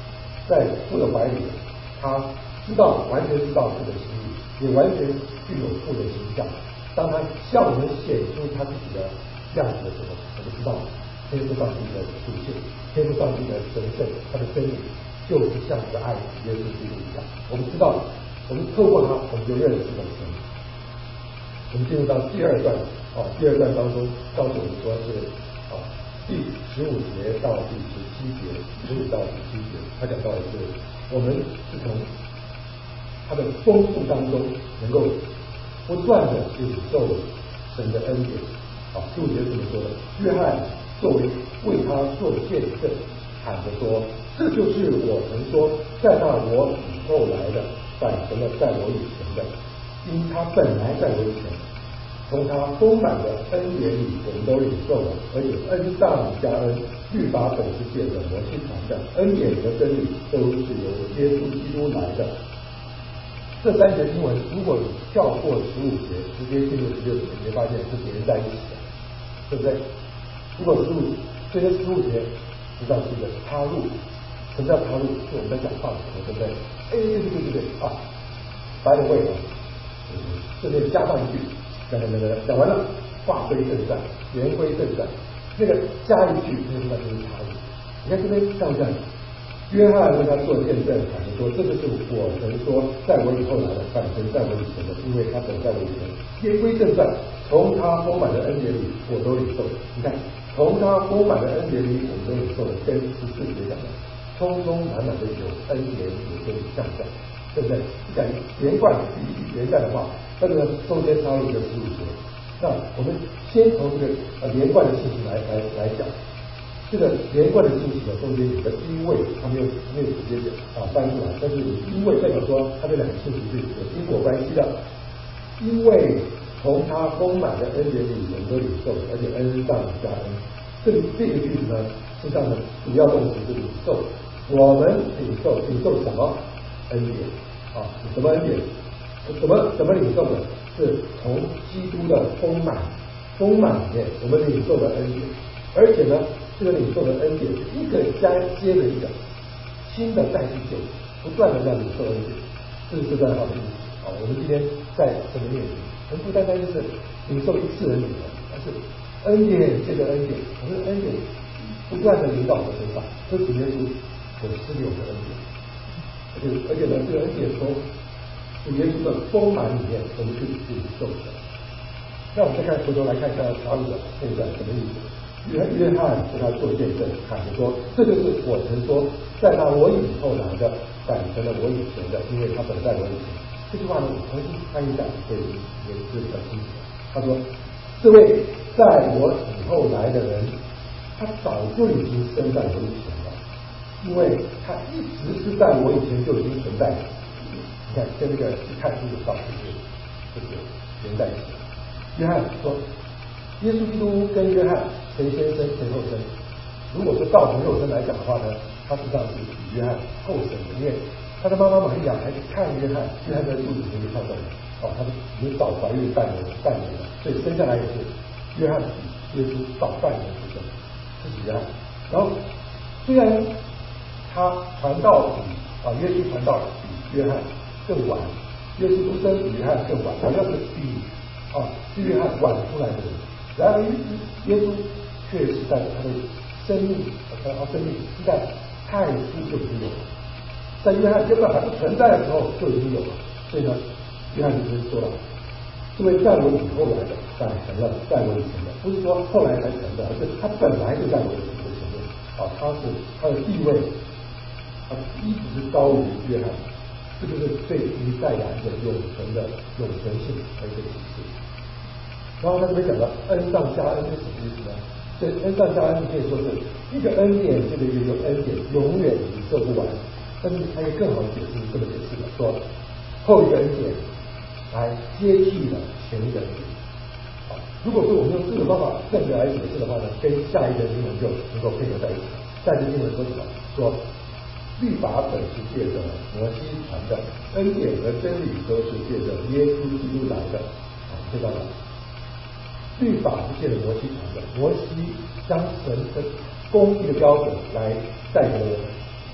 在父的怀里，他知道完全知道父的心意，也完全具有父的形象。当他向我们显出他自己的样子的时候，我们知道天父上帝的属性，天父上帝的神圣，他的真理就是像这个爱耶稣基督一样。我们知道，我们透过他，我们就认识了神。我们进入到第二段啊，第二段当中告诉我们说是啊第十五节到第十七节，十五到十七节，他讲到的是我们是从他的丰富当中能够不断的领受神的恩典。啊，十五节这么说的，约翰作为为他做见证，喊着说：“这就是我曾说，在那我以后来的，反成了在我以前的。因他本来在我以前，从他丰满的恩典里，我们都领受了，而且恩上加恩。律法本是借着摩西传的，恩典和真理都是由耶稣基督来的。”这三节经文，如果跳过十五节，直接进入十六节，你会发现是连在一起的，对不对？如果十五，这个十五节实际上是一个插入。什么叫插入？是我们在讲话的时候，对不对？哎，对对对对对啊，白的会啊，这边加上一句，讲讲讲讲讲完了，话归正传，言归正传，那个加一句，那个地方就是插入。你看这边像不像？约翰为他做见证，喊着说：“这就是我曾说，在我以后来的，反成在我以前的，因为他本在我以前。”言归正传，从他丰满的恩典里，我都领受。你看，从他丰满的恩典里，我们都领受了，跟十四节讲的，充充满满的有恩典，有跟相像，对不对？讲连贯连贯的话，那个中间插入一个十五节。那我们先从这个呃连贯的事情来来来讲。这个连贯的信息呢，中间有个因为，它没有没有直接讲啊翻出来，但是因为代表说它这两个信息是有因果关系的。因为从他丰满的恩典里，我们都领受，而且恩上加恩。这里这个句子呢，实际上呢，主要动词是领受。我们领受领受什么恩典啊？什么恩典？怎么怎么领受的？是从基督的丰满丰满里面，我们领受的恩典，而且呢。这个领受的恩典是一个加接着一个，新的代替旧，不断的在领受恩典，这是这段话的意思啊。我们今天在神的面前，我们不单单就是领受一次恩典，而是恩典接着恩典，我们的恩典不断的临到我们身上，这是主耶稣所赐给我们的恩典。而且而且呢，这个恩典从主耶稣的丰满里面，我们去领受的。那我们再看回头来看一下查理的现在什么意思？约约翰为他做见证，喊着说：“这就是我曾说，在那我以后来的，反成了我以前的，因为他本在我以前。”这句话呢，我重新翻译一下，可以也是比较清楚。他说：“这位在我以后来的人，他早就已经生在我以前了，因为他一直是在我以前就已经存在了。”你看，跟那个一看书的道理是就是连在一起。约翰说。耶稣基督跟约翰谁先生谁后生？如果说道成肉身来讲的话呢，他实际上是比约翰后生的，因为他的妈妈玛利亚还看约翰，约翰在肚子里面看到的，哦，他已经早怀孕半年半年了，所以生下来也是约翰比耶稣早半年出生，这是约翰。然后虽然他传道比啊耶稣传道比约翰更晚，耶稣出生比约翰更晚，好像是比啊是约翰晚出来的人。然而，耶稣却是在他的生命，他他生命是在太初就已经有了，在约翰根本还不存在的时候就已经有了。所以呢，约翰就是说了，这位在我以后来的，反成了在我以前的，不是说后来才成的，而是他本来就在我的前面啊，他是他的地位，他一直是高于约翰，这就是对弥赛亚的永恒的永恒性的一个启示。然后他这边讲到恩上加恩是什么意思呢？这恩上加恩可以说是一个恩典，这个一个恩典永远领受不完。但是他也更好的解释，这么解释的，说后一个恩典来接替了前一个恩典。好，如果说我们用这种方法正确来解释的话呢，跟下一个经文就能够配合在一起。下一个经文说什么？说律法本是借着摩西传的，恩典和真理都是借着耶稣基督来的。好，知道了。律法是借着摩西传的，摩西将神的公义的标准来带给我们。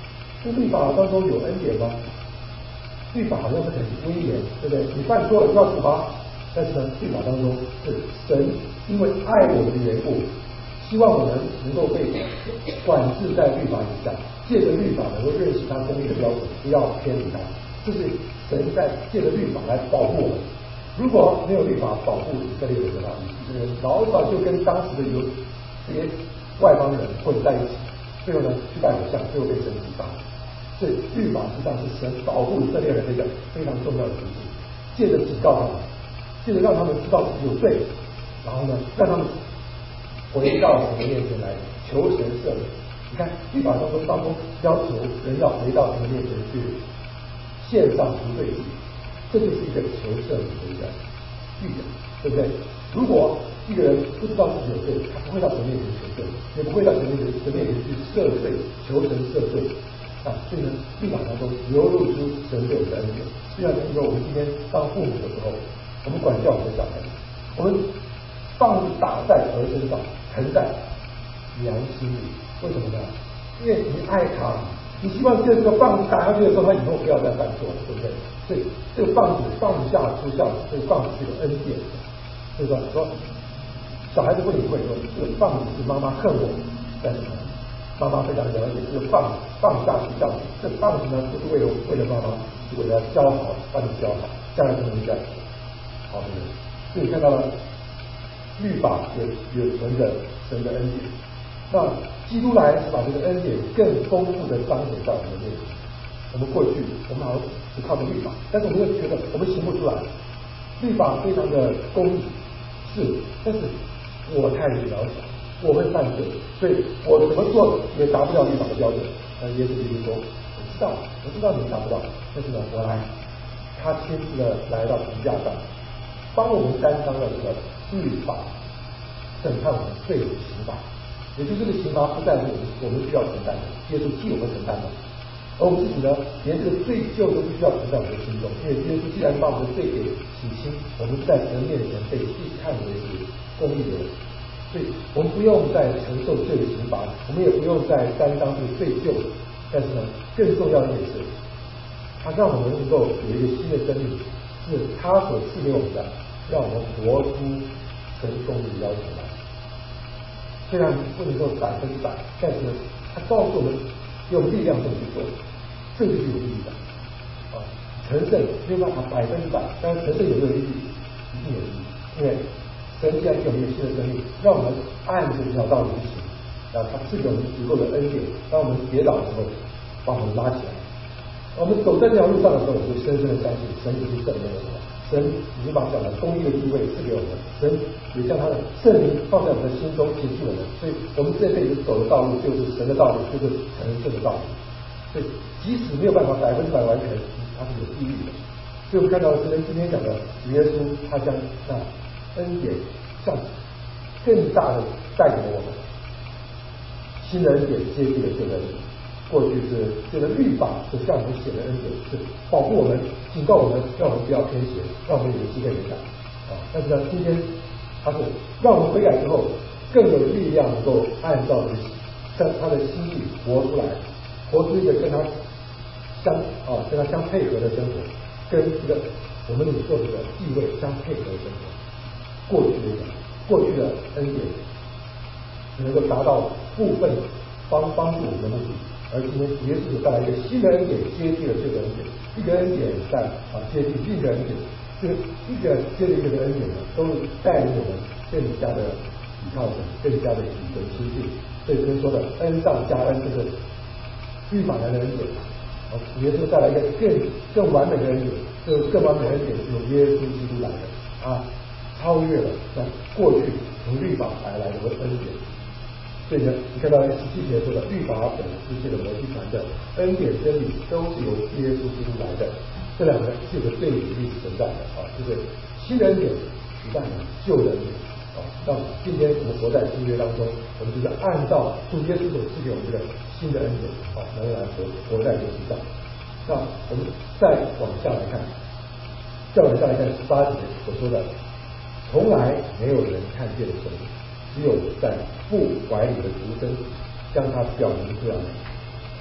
这律法当中有恩典吗？律法好像是很威严，对不对？你犯错了就要处罚，但是呢，律法当中是神因为爱我们的缘故，希望我们能够被管制在律法以下，借着律法能够认识他公义的标准，不要偏离他。这是神在借着律法来保护我们。如果没有律法保护以色列人的话，以色列人老早就跟当时的有这些外邦人混在一起，最后呢去拜偶像，最后被神击杀。所以律法实际上是神保护以色列人的一个非常重要的途径，借着警告他们，借着让他们知道自己有罪，然后呢让他们回到神的面前来求神赦免。你看律法当中当中要求人要回到神的面前去献上赎罪祭，这就是一个求赦免的一个预表，对不对？如果一个人不知道自己有罪，他不会到神面前求罪，也不会到神面前神面前去赦罪，求神赦罪啊。所以呢，律法当中流露出神对我们的恩典。就像比如说我们今天当父母的时候，我们管教我们的小孩，我们棒子打在儿身上，疼在良心里，为什么呢？因为你爱他，你希望借这个棒子打下去的时候，他以后不要再犯错，对不对？所以这个棒子放下出孝，这个棒子是有恩典的，对吧？说小孩子不理会说这个棒子是妈妈恨我，但是呢，妈妈非常了解这个棒子放下出孝，这个棒子呢不是为了为了妈妈，是为了教好，把你教好，将来成为一个好的人。所以你看到了律法有有存着神的恩典，那基督来是把这个恩典更丰富的彰显在我们的面前。我们过去我们好像只靠着律法，但是我们又觉得我们行不出来，律法非常的公义，是，但是我太渺小，我会犯罪，所以我怎么做也达不到律法的标准。那耶稣基督说，我知道我知道你达不到，但是呢我来，他亲自的来到十字架上，帮我们担当了这个律法审判我们罪的刑罚，也就是这个刑罚不在乎我们我们需要承担的，耶稣替我们承担的。而我们自己呢，连这个罪疚都不需要存在我们的心中，因为耶稣既然把我们的罪给洗清，我们在神面前被必看为是公义的人，所以我们不用再承受罪的刑罚，我们也不用再担当这个罪疚。但是呢，更重要的一点是，他让我们能够有一个新的生命，是他所赐给我们的，让我们活出神公义的要求来。虽然不能够百分之百，但是呢，他告诉我们，给我们力量这么去做，这就是有意义的啊。成圣没有办法百分之百，但是成圣有没有意义？一定有意义，因为神既然给我们一个新的生命，让我们按着这条道路去行，然后他赐给我们足够的恩典，当我们跌倒的时候，把我们拉起来。我们走在这条路上的时候，我们就深深的相信神已经赦免了我们，神已经把这样的公义的地位赐给我们，神也将他的圣灵放在我们的心中协助我们，所以我们这辈子走的道路就是神的道路，就是成圣的道路。所以即使没有办法百分之百完全，它是有意义的。所以我们看到今天今天讲的耶稣，他将那恩典像更大的带给了我们，新的恩典接替了旧的恩典。过去是这个律法所向我们写的恩典，是保护我们、警告我们，让我们不要偏斜，让我们有机会悔改啊。但是呢，今天他是让我们悔改之后，更有力量能够按照他他的心意活出来，活出一个跟他相啊跟他相配合的生活，跟这个我们领受的地位相配合的生活。过去的过去的恩典能够达到部分帮帮助我们的目的。而今天耶稣带来一个新的恩典，接替了这个恩典，一个恩典在啊接替另一个恩典，这个一个接着一个的恩典呢，都带领我们更加的依靠神，更加的与神亲近。所以这边说的恩上加恩，这个律法来的恩典，啊，耶稣带来一个更更完美的恩典，这个更完美的恩典是由耶稣基督来的啊，超越了那过去从律法而来的恩典。所以呢，你看到十七节说的律法本是借着摩西传的，恩典真理都是由耶稣基督来的，这两个是有个对比历史存在的啊，就是新的恩典取代了旧的恩典啊。那今天我们活在新约当中，我们就是按照主耶稣所赐给我们这个新的恩典啊，能来活活在这个世上。那我们再往下来看，再往下来看十八节所说的，从来没有人看见神，只有在父怀里的独生将他表明出来。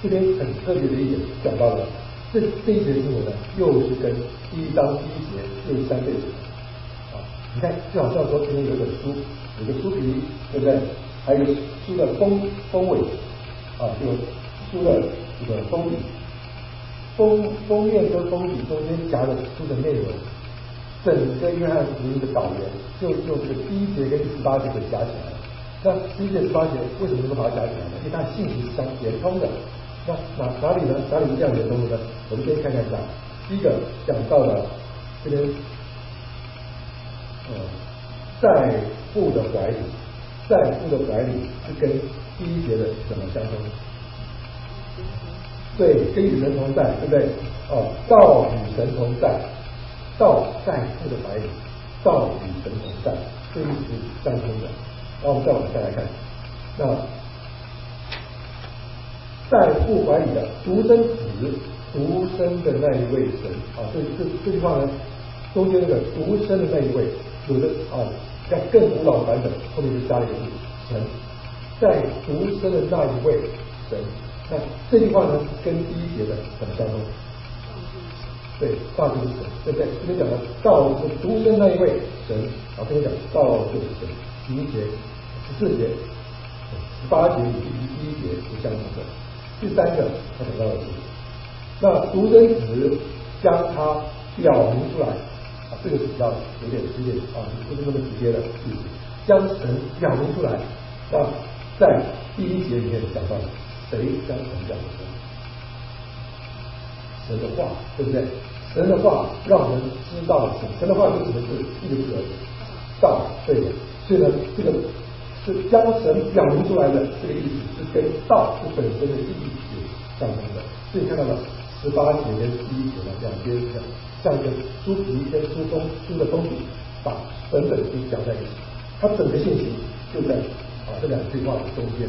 这边很特别的一点讲到了，这这一节经文呢，又是跟第一章第一节又是相对的啊。你看，就好像说这边有一本书，有个书皮，对不对？还有书的封封尾啊，就书的这个封底，封封面跟封底中间夹着书的内容。整个约翰福音的导言，就用这个第一节跟第十八节给加起来了。那第一节、十八节为什么能够把它加起来呢？因为它信息是相连通的。那哪哪里呢？哪里是这样连通的呢？我们先看看一下。第一个讲到了这边，呃，在父的怀里，在父的怀里是跟第一节的怎么相通？对，跟与神同在，对不对？哦，道与神同在。道在父的怀里，道与神同在，这一是相通的。然后我们再往下来看，那在父怀里的独生子，独生的那一位神啊，这这这句话呢，中间那个独生的那一位，有的啊，在更古老的版本后面就加了一个字神，在独生的那一位神。那这句话呢，跟第一节的怎么相通？对，道就是神，对不对？这边讲的道是独生那一位神，啊，这边讲道就是神。第一节、十四节、十八节与第一节是相同的。第三个他讲到的是，那独生子将他表明出来，啊，这个是比较有点有点啊，不是那么直接的意思，将神表明出来。那在第一节里面讲到谁将神表明出来？神的话，对不对？神的话让我们知道神，神的话是什么字？一个字，道，对的。所以呢，这个是将神表明出来的这个意思，是跟道是本身的意义是相同的。所以看到了十八节跟第一节呢，两边像一个书皮跟书封书的封底，把本本书夹在一起，它整个信息就在啊这两句话的中间。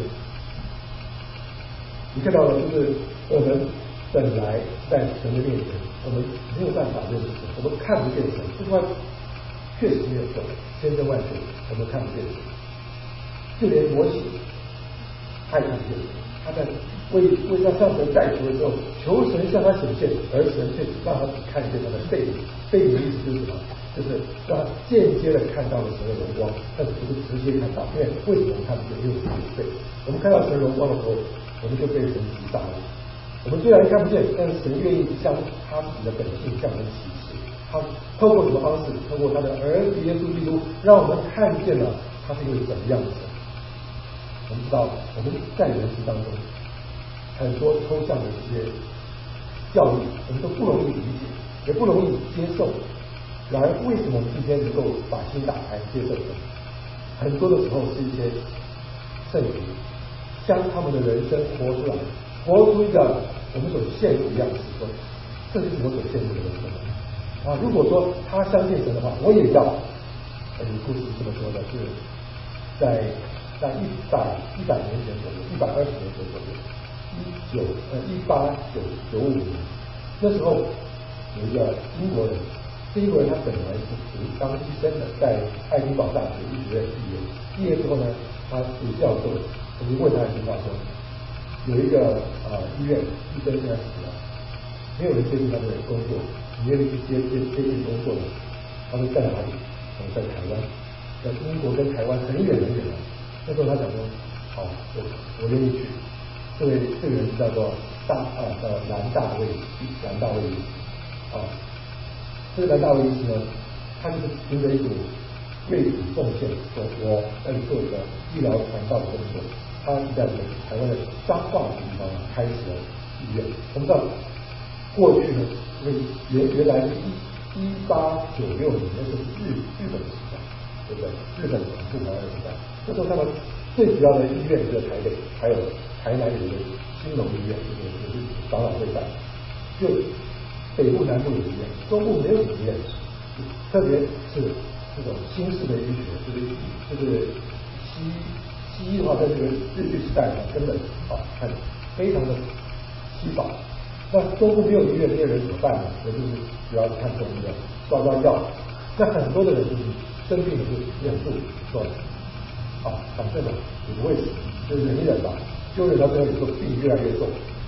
你看到了，就是我们本来在神的面前，我们没有办法认识神，我们看不见神，这句话确实没有错，千真万确，我们看不见神。就连摩西，他也看不见神，他在为为他向神代求的时候，求神向他显现，而神却让他只看见他的背影。背影的意思就是什么？就是让他间接的看到了神的荣光，但是不是直接看到。因为为什么我们看不见？因为我们有罪。我们看到神荣光的时候，我们就被神击杀了。我们虽然看不见，但是神愿意将他自己的本性向我们启示。他透过什么方式？透过他的儿子耶稣基督，让我们看见了他是一个怎么样的神。我们知道我们在人世当中很多抽象的一些教育，我们都不容易理解，也不容易接受。然而，为什么我们今天能够把心打开接受神？很多的时候是一些圣徒将他们的人生活出来，活出一个我们所羡慕一样的时光，这是我所羡慕的人生啊！如果说他相信神的话，我也要。呃，故事这么说的是在在一百一百年前左右，一百二十年前左右，一九呃一八九九五年，那时候有一个英国人。英国人他本来是读当医生的，在爱丁堡大学医学院毕业。毕业之后呢，他是教授。我就问他一句话说：有一个呃医院医生现在死了，没有人接近他的工作，你愿意去接接接近工作吗？他说在哪里？我在台湾，在英国跟台湾很远很远了。那时候他讲说：好，我我愿意去。这位这个人叫做大啊叫兰大卫兰大卫啊。这个兰大卫医师呢，他就是凭着一股为主奉献，说我在做一个医疗传道的工作。他是在台湾的彰化的地方开始了医院。我们知道过去呢，因为原原来是一一八九六年，那时候是日日本时代，对不对？日本统治台湾时代，那时候他们最主要的医院就在台北，还有台南有一个兴隆医院，就是就是长老会办，就北部、南部有医院，中部没有什么医院，特别是这种新式的医学，就是就是西西医的话，在这个日据时代呢，根本啊，看非常的稀少。那中部没有医院，这些人怎么办呢？也就是主要是看中医了，抓抓药。那很多的人就是生病了就忍住说啊，反正呢也不会死，就忍一忍吧，就忍到最后以后病越来越重，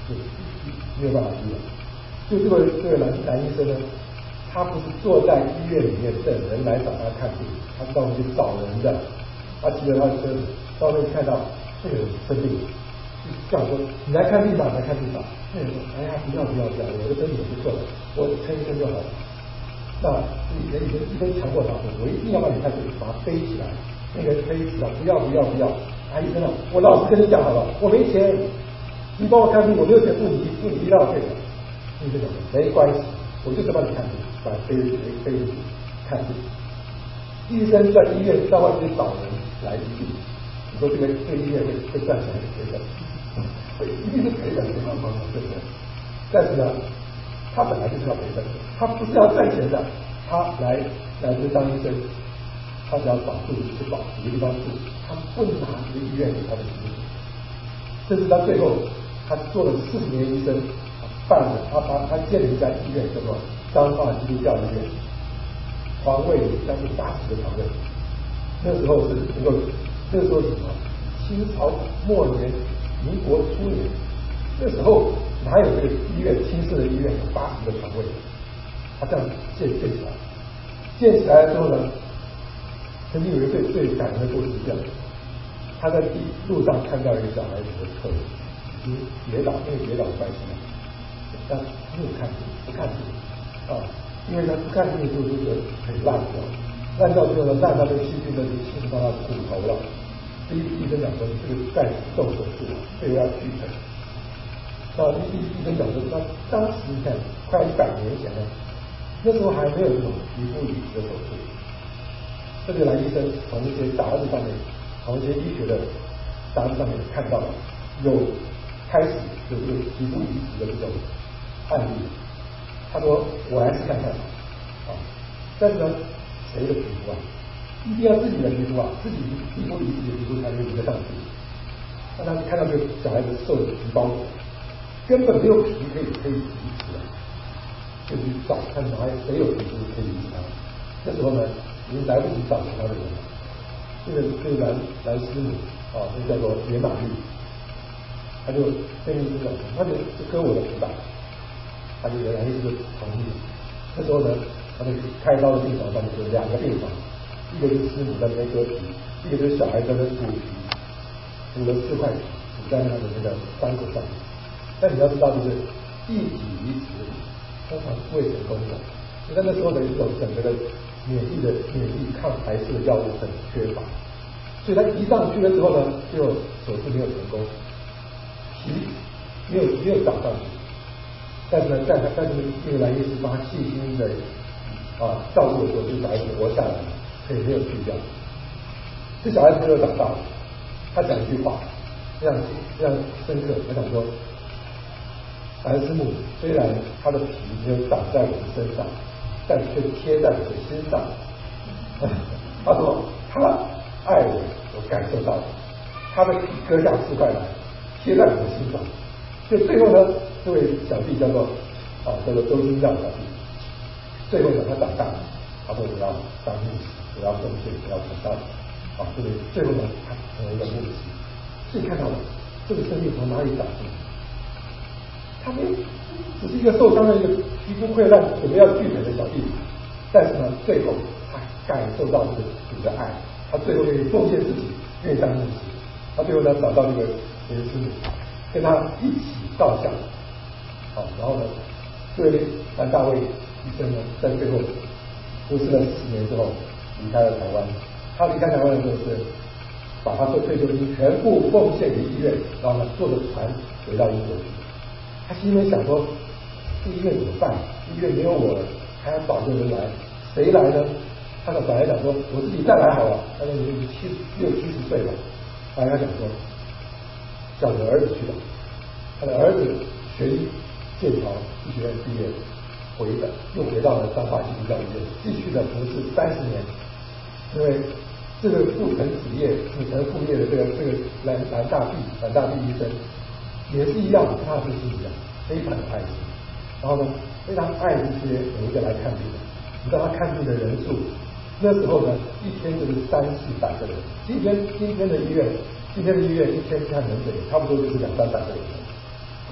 就没有办法医了。就这位这位男男医生呢，他不是坐在医院里面等人来找他看病，他是到处去找人的。他骑着他的车子到那里看到这个人生病，就这样说：“你来看病吧，来看病吧。”那人说：“哎呀，不要不要不要，我的身体不错了，我撑一撑就好了。”那医生医生医生强迫他说：“我一定要让你看病，把他背起来。”那个人背起来，不要不要不要！啊，医生啊，我老实跟你讲好了，我没钱，你帮我看病，我没有钱付你付你医疗费的。医生讲没关系，我就是帮你看病，把他背背背着看病。医生在医院到外面找人来医病，你说这个这个医院会会赚钱还是赔本？会一定是赔本，没办法，对不对？但是呢，他本来就是要赔本的，他不是要赚钱的，他来来这当医生，他只要保住吃饱，有地方住，他不拿这个医院给他的薪水，甚至到最后，他做了四十年医生，办了他把他建了一家医院叫做彰化基督教医院。床位将近八十个床位，那时候是能够，那时候是什么？清朝末年、民国初年，那时候哪有这个医院清式的医院有八十个床位？他这样建建起来，建起来之后呢，曾经有一个最最感人的故事是这样：他在地路上看到一个小孩子的客人，已经跌倒，因为跌倒的关系，但没有看病，不看病啊。因为他不看病就就是很烂掉，烂掉之后呢，烂到这个细菌呢就侵蚀到他的骨头了。医医生讲说，这个再动手术，这个要锯成。那医医生讲说，那当时你看快一百年前了，那时候还没有这种皮肤移植的手术。这个男医生从一些杂志上面，从一些医学的杂志上面看到了，有开始有这个皮肤移植的这种案例。他说：“我来试看看啊，但是呢，谁的皮肤啊？一定要自己的皮肤啊，自己皮肤里自己的皮肤才能移得上去。那他看到这个小孩子受的皮包骨，根本没有皮可以可以移植的，就去找看哪谁有皮肤可以移植他。那时候呢，已经来不及找其他的人了。这个这个蓝蓝师母啊，那叫做连玛丽，他就跟医生讲，那就就割我的皮吧。”他就原来是同意。那时候呢，他们开刀的病床上面有两个病房，一个是师母在那边割皮，一个就是小孩在那补皮，补了四块皮，补在他的那个伤口上面。但你要知道，就是一体移植通常不会成功的，因为那时候的一种整个的免疫的免疫抗排斥的药物很缺乏，所以他移上去了之后呢，最后手术没有成功，皮没有没有长上去。但是呢，在他但是那个男医师帮他细心的啊照顾的时候，就小孩子活下来了，可以没有去掉。这小孩子又长大了，他讲一句话，非常非常深刻。他讲说，蓝师母虽然他的皮没有长在我的身上，但却贴在我的心上。他说他爱我，我感受到了，他的皮割下四块来，贴在我的心上。所以最后呢，这位小弟叫做啊叫做周金耀小弟，最后呢他长大了，他说我要当牧师，我要奉献，我要传道啊，这个最后呢他成为一个牧师。所以看到了这个生命从哪里长出来？他没有，只是一个受伤的一个皮肤溃烂准备要锯腿的小弟，但是呢最后他感受到这个主的爱，他最后愿意奉献自己，愿意当牧师。他最后呢找到这个严师母，跟他一起照相，好，然后呢，这位蓝大卫医生呢，在最后服侍了四十年之后，离开了台湾。他离开台湾的时候是把他的退休金全部奉献给医院，然后呢，坐着船回到英国去。他心里面想说，这医院怎么办？医院没有我了，还要找个人来，谁来呢？他的本来想说，我自己再来好了。他说已经七六七十岁了，他还想说，叫我的儿子去了。他的儿子学医，剑桥医学院毕业，回的又回到了彰化基督教医院，继续的服侍三十年。因为这个父承子业、子承父业的这个这个蓝蓝大弼蓝大弼医生也是一样，跟他的父亲一样，非常的爱心。然后呢，非常爱这些每一个来看病的。你知道他看病的人数，那时候呢，一天就是三四百个人。今天今天的医院，今天的医院一天看门诊，差不多就是两三百个人。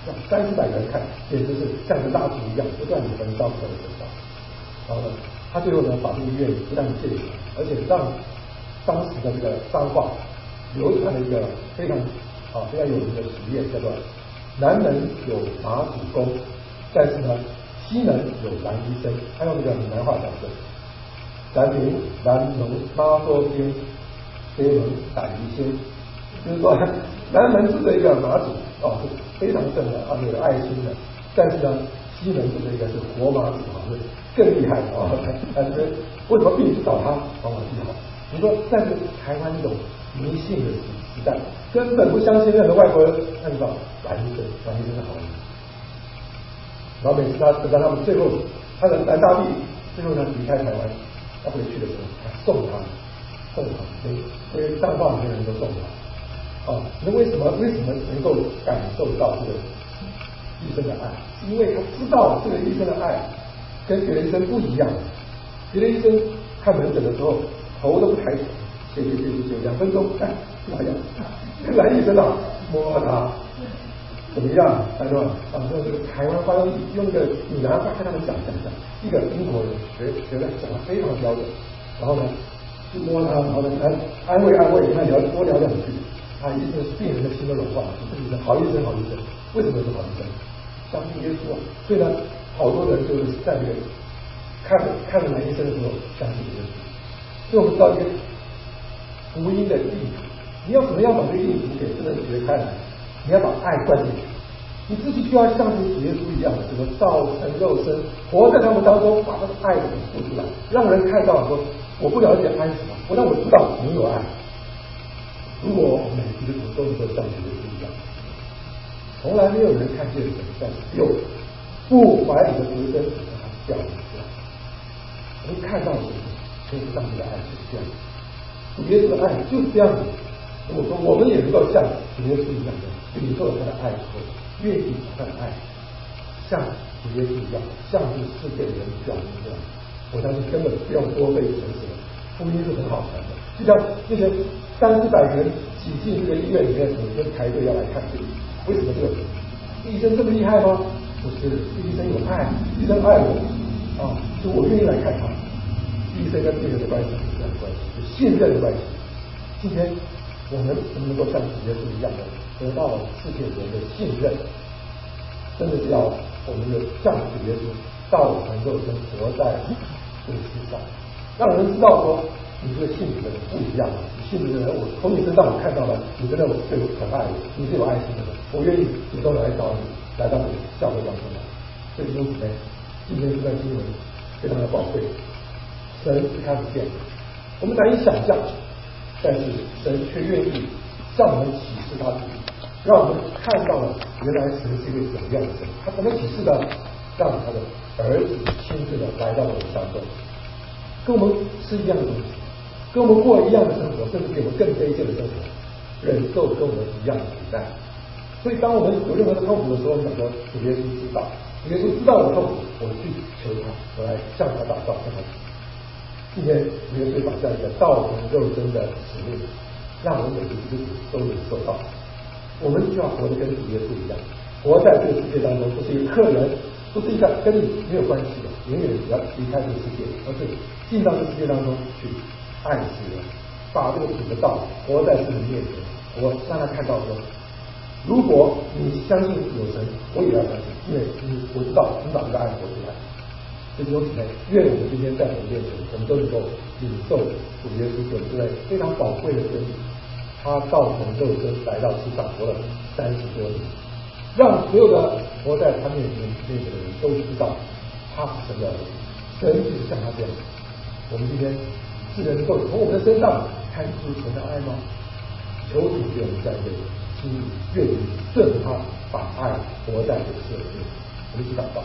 让三四百个人看，简直是像个蜡烛一样不断的焚烧在我身上。然后呢，他最后呢把这个愿不但建起来，而且让当时的这个彰化流传了一个非常啊非常有名的实验，叫做南门有马祖公，但是呢西门有蓝医生，他用这个闽南话讲的南明南农妈多边西门打医生，就是说南门住着一个马祖哦是非常正的啊有爱心的，但是呢西门住着一个是活马祖啊是更厉害的啊，但是为什么并不找他往往记好？你说在这个台湾这种迷信的时代，根本不相信任何外国人，那你知道蓝医生蓝医生是好人。然后每次他等到他们最后他的蓝大帝最后呢离开台湾，他回去的时候，他送他送他，所以所以彰化里面人都送他啊。那为什么为什么能够感受到这个医生的爱？是因为他知道这个医生的爱跟别的医生不一样。别的医生看门诊的时候头都不抬起来，谢谢谢谢谢，两分钟，哎，哎呀，蓝医生啊，摸他。怎么样？他说啊，说这个台湾话用用个闽南话跟他们讲讲讲，一个英国人学学的讲的非常标准，然后呢就摸他，然后呢安安慰安慰，跟他聊多聊两句，啊，医生病人的心都融化了，这是医生好医生好医生，为什么是好医生？相信耶稣啊，所以呢，好多人就是在这个看看了男医生的时候相信耶稣，所以我们知道一个福音的意图，你要怎么样把这个意图给真的学开来？你要把爱灌进去，你自己就要像主耶稣一样的，这个道成肉身，活在他们当中，把这个爱给付出来，让人看到说，我不了解爱是什么，我让我知道你有爱。如果我们每一个人都能够像主耶稣一样，从来没有人看见神，但是有父怀里的独生子把他表明出来，我们看到神，所以上帝的爱就是这样，主耶稣的爱就是这样子。如果说我们也能够像主耶稣一样的领受了他的爱之后，愿意把他的爱像主耶稣一样向这个世界的人表明出来，我相信根本不用多费唇舌，福音是很好传的。就像那些三四百人挤进这个医院里面，每天排队要来看病，为什么这个医生这么厉害吗？不是，医生有爱，医生爱我啊，所以我愿意来看他。医生跟病人的关系是这样的关系，是信任的关系。今天我们能不能够像主耶稣一样的得到了世界人的信任？真的是要我们的像主耶稣道成肉身活在这个世上，让人知道说你这个信主的人不一样，你信主的人，我从你身上我看到了你真的对我很爱我，你是有爱心的人，我愿意主动来找你，来到你教会当中来。所以弟兄姊妹，今天这段经文非常的宝贵，神是看不见的，我们难以想象。但是神却愿意向我们启示他自己，让我们看到了原来神是一位怎么样的神。他怎么启示的？让他的儿子亲自的来到我们当中，跟我们吃一样的东西，跟我们过一样的生活，甚至比我们更卑贱的生活，忍受跟我们一样的苦难。所以当我们有任何的痛苦的时候，我们想说主耶稣知道，主耶稣知道我的痛苦，我去求他，我来向他祷告，向他。今天主耶稣把这样一个道成肉身的使命，让我们每个基督徒都能收到。我们就要活得跟主耶稣一样，活在这个世界当中，不是一个客人，不是一个跟你没有关系的，永远要离开这个世界，而是进到这个世界当中去爱世人，把这个主的道活在世人面前，我让他看到说，如果你相信有神，我也要相信，因为你我知道你把这个爱活出来。弟兄姊妹，愿我们今天在神面前，我们都能够领受主耶稣所之类非常宝贵的真理。他道成肉身来到世上，活了三十多年，让所有的活在他面前面前的人都知道他是神的儿子，神就是像他这样。我们今天是能够从我们的身上看出神的爱吗？求主给我们在这里心里愿意顺他，把爱活在这个社会里。我们一起祷告。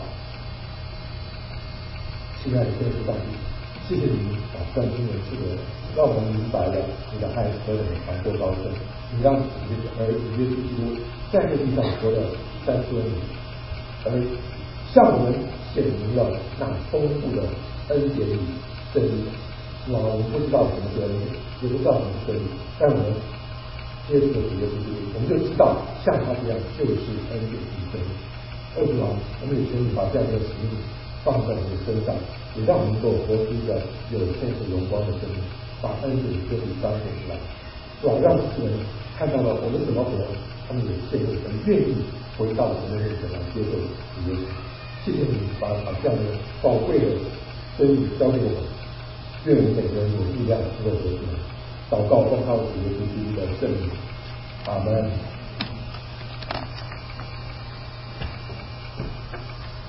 亲爱的天父上帝，谢谢你把这段经文赐给我们，让我们明白了你的爱何等的长阔高深。你让你的儿子耶稣基督在这地上活了三十多年，而向我们显明了那丰富的恩典与真理。是吧？我们不知道什么是恩典，也不知道什么是真理，但我们耶稣的主耶稣基督，我们就知道像他这样就是恩典之神。二主啊，我们也求你把这样的使命放在我们身上，也让我们能够活出一个有天使荣光的生命，把恩典真理彰显出来，是吧？让世人看到了我们怎么活，他们也见证很愿意回到神的面前来接受主耶稣。谢谢你把把这样的宝贵的真理交给我们，愿我们每个人有力量能够活出来。祷告奉靠主耶稣基督的圣名，阿门。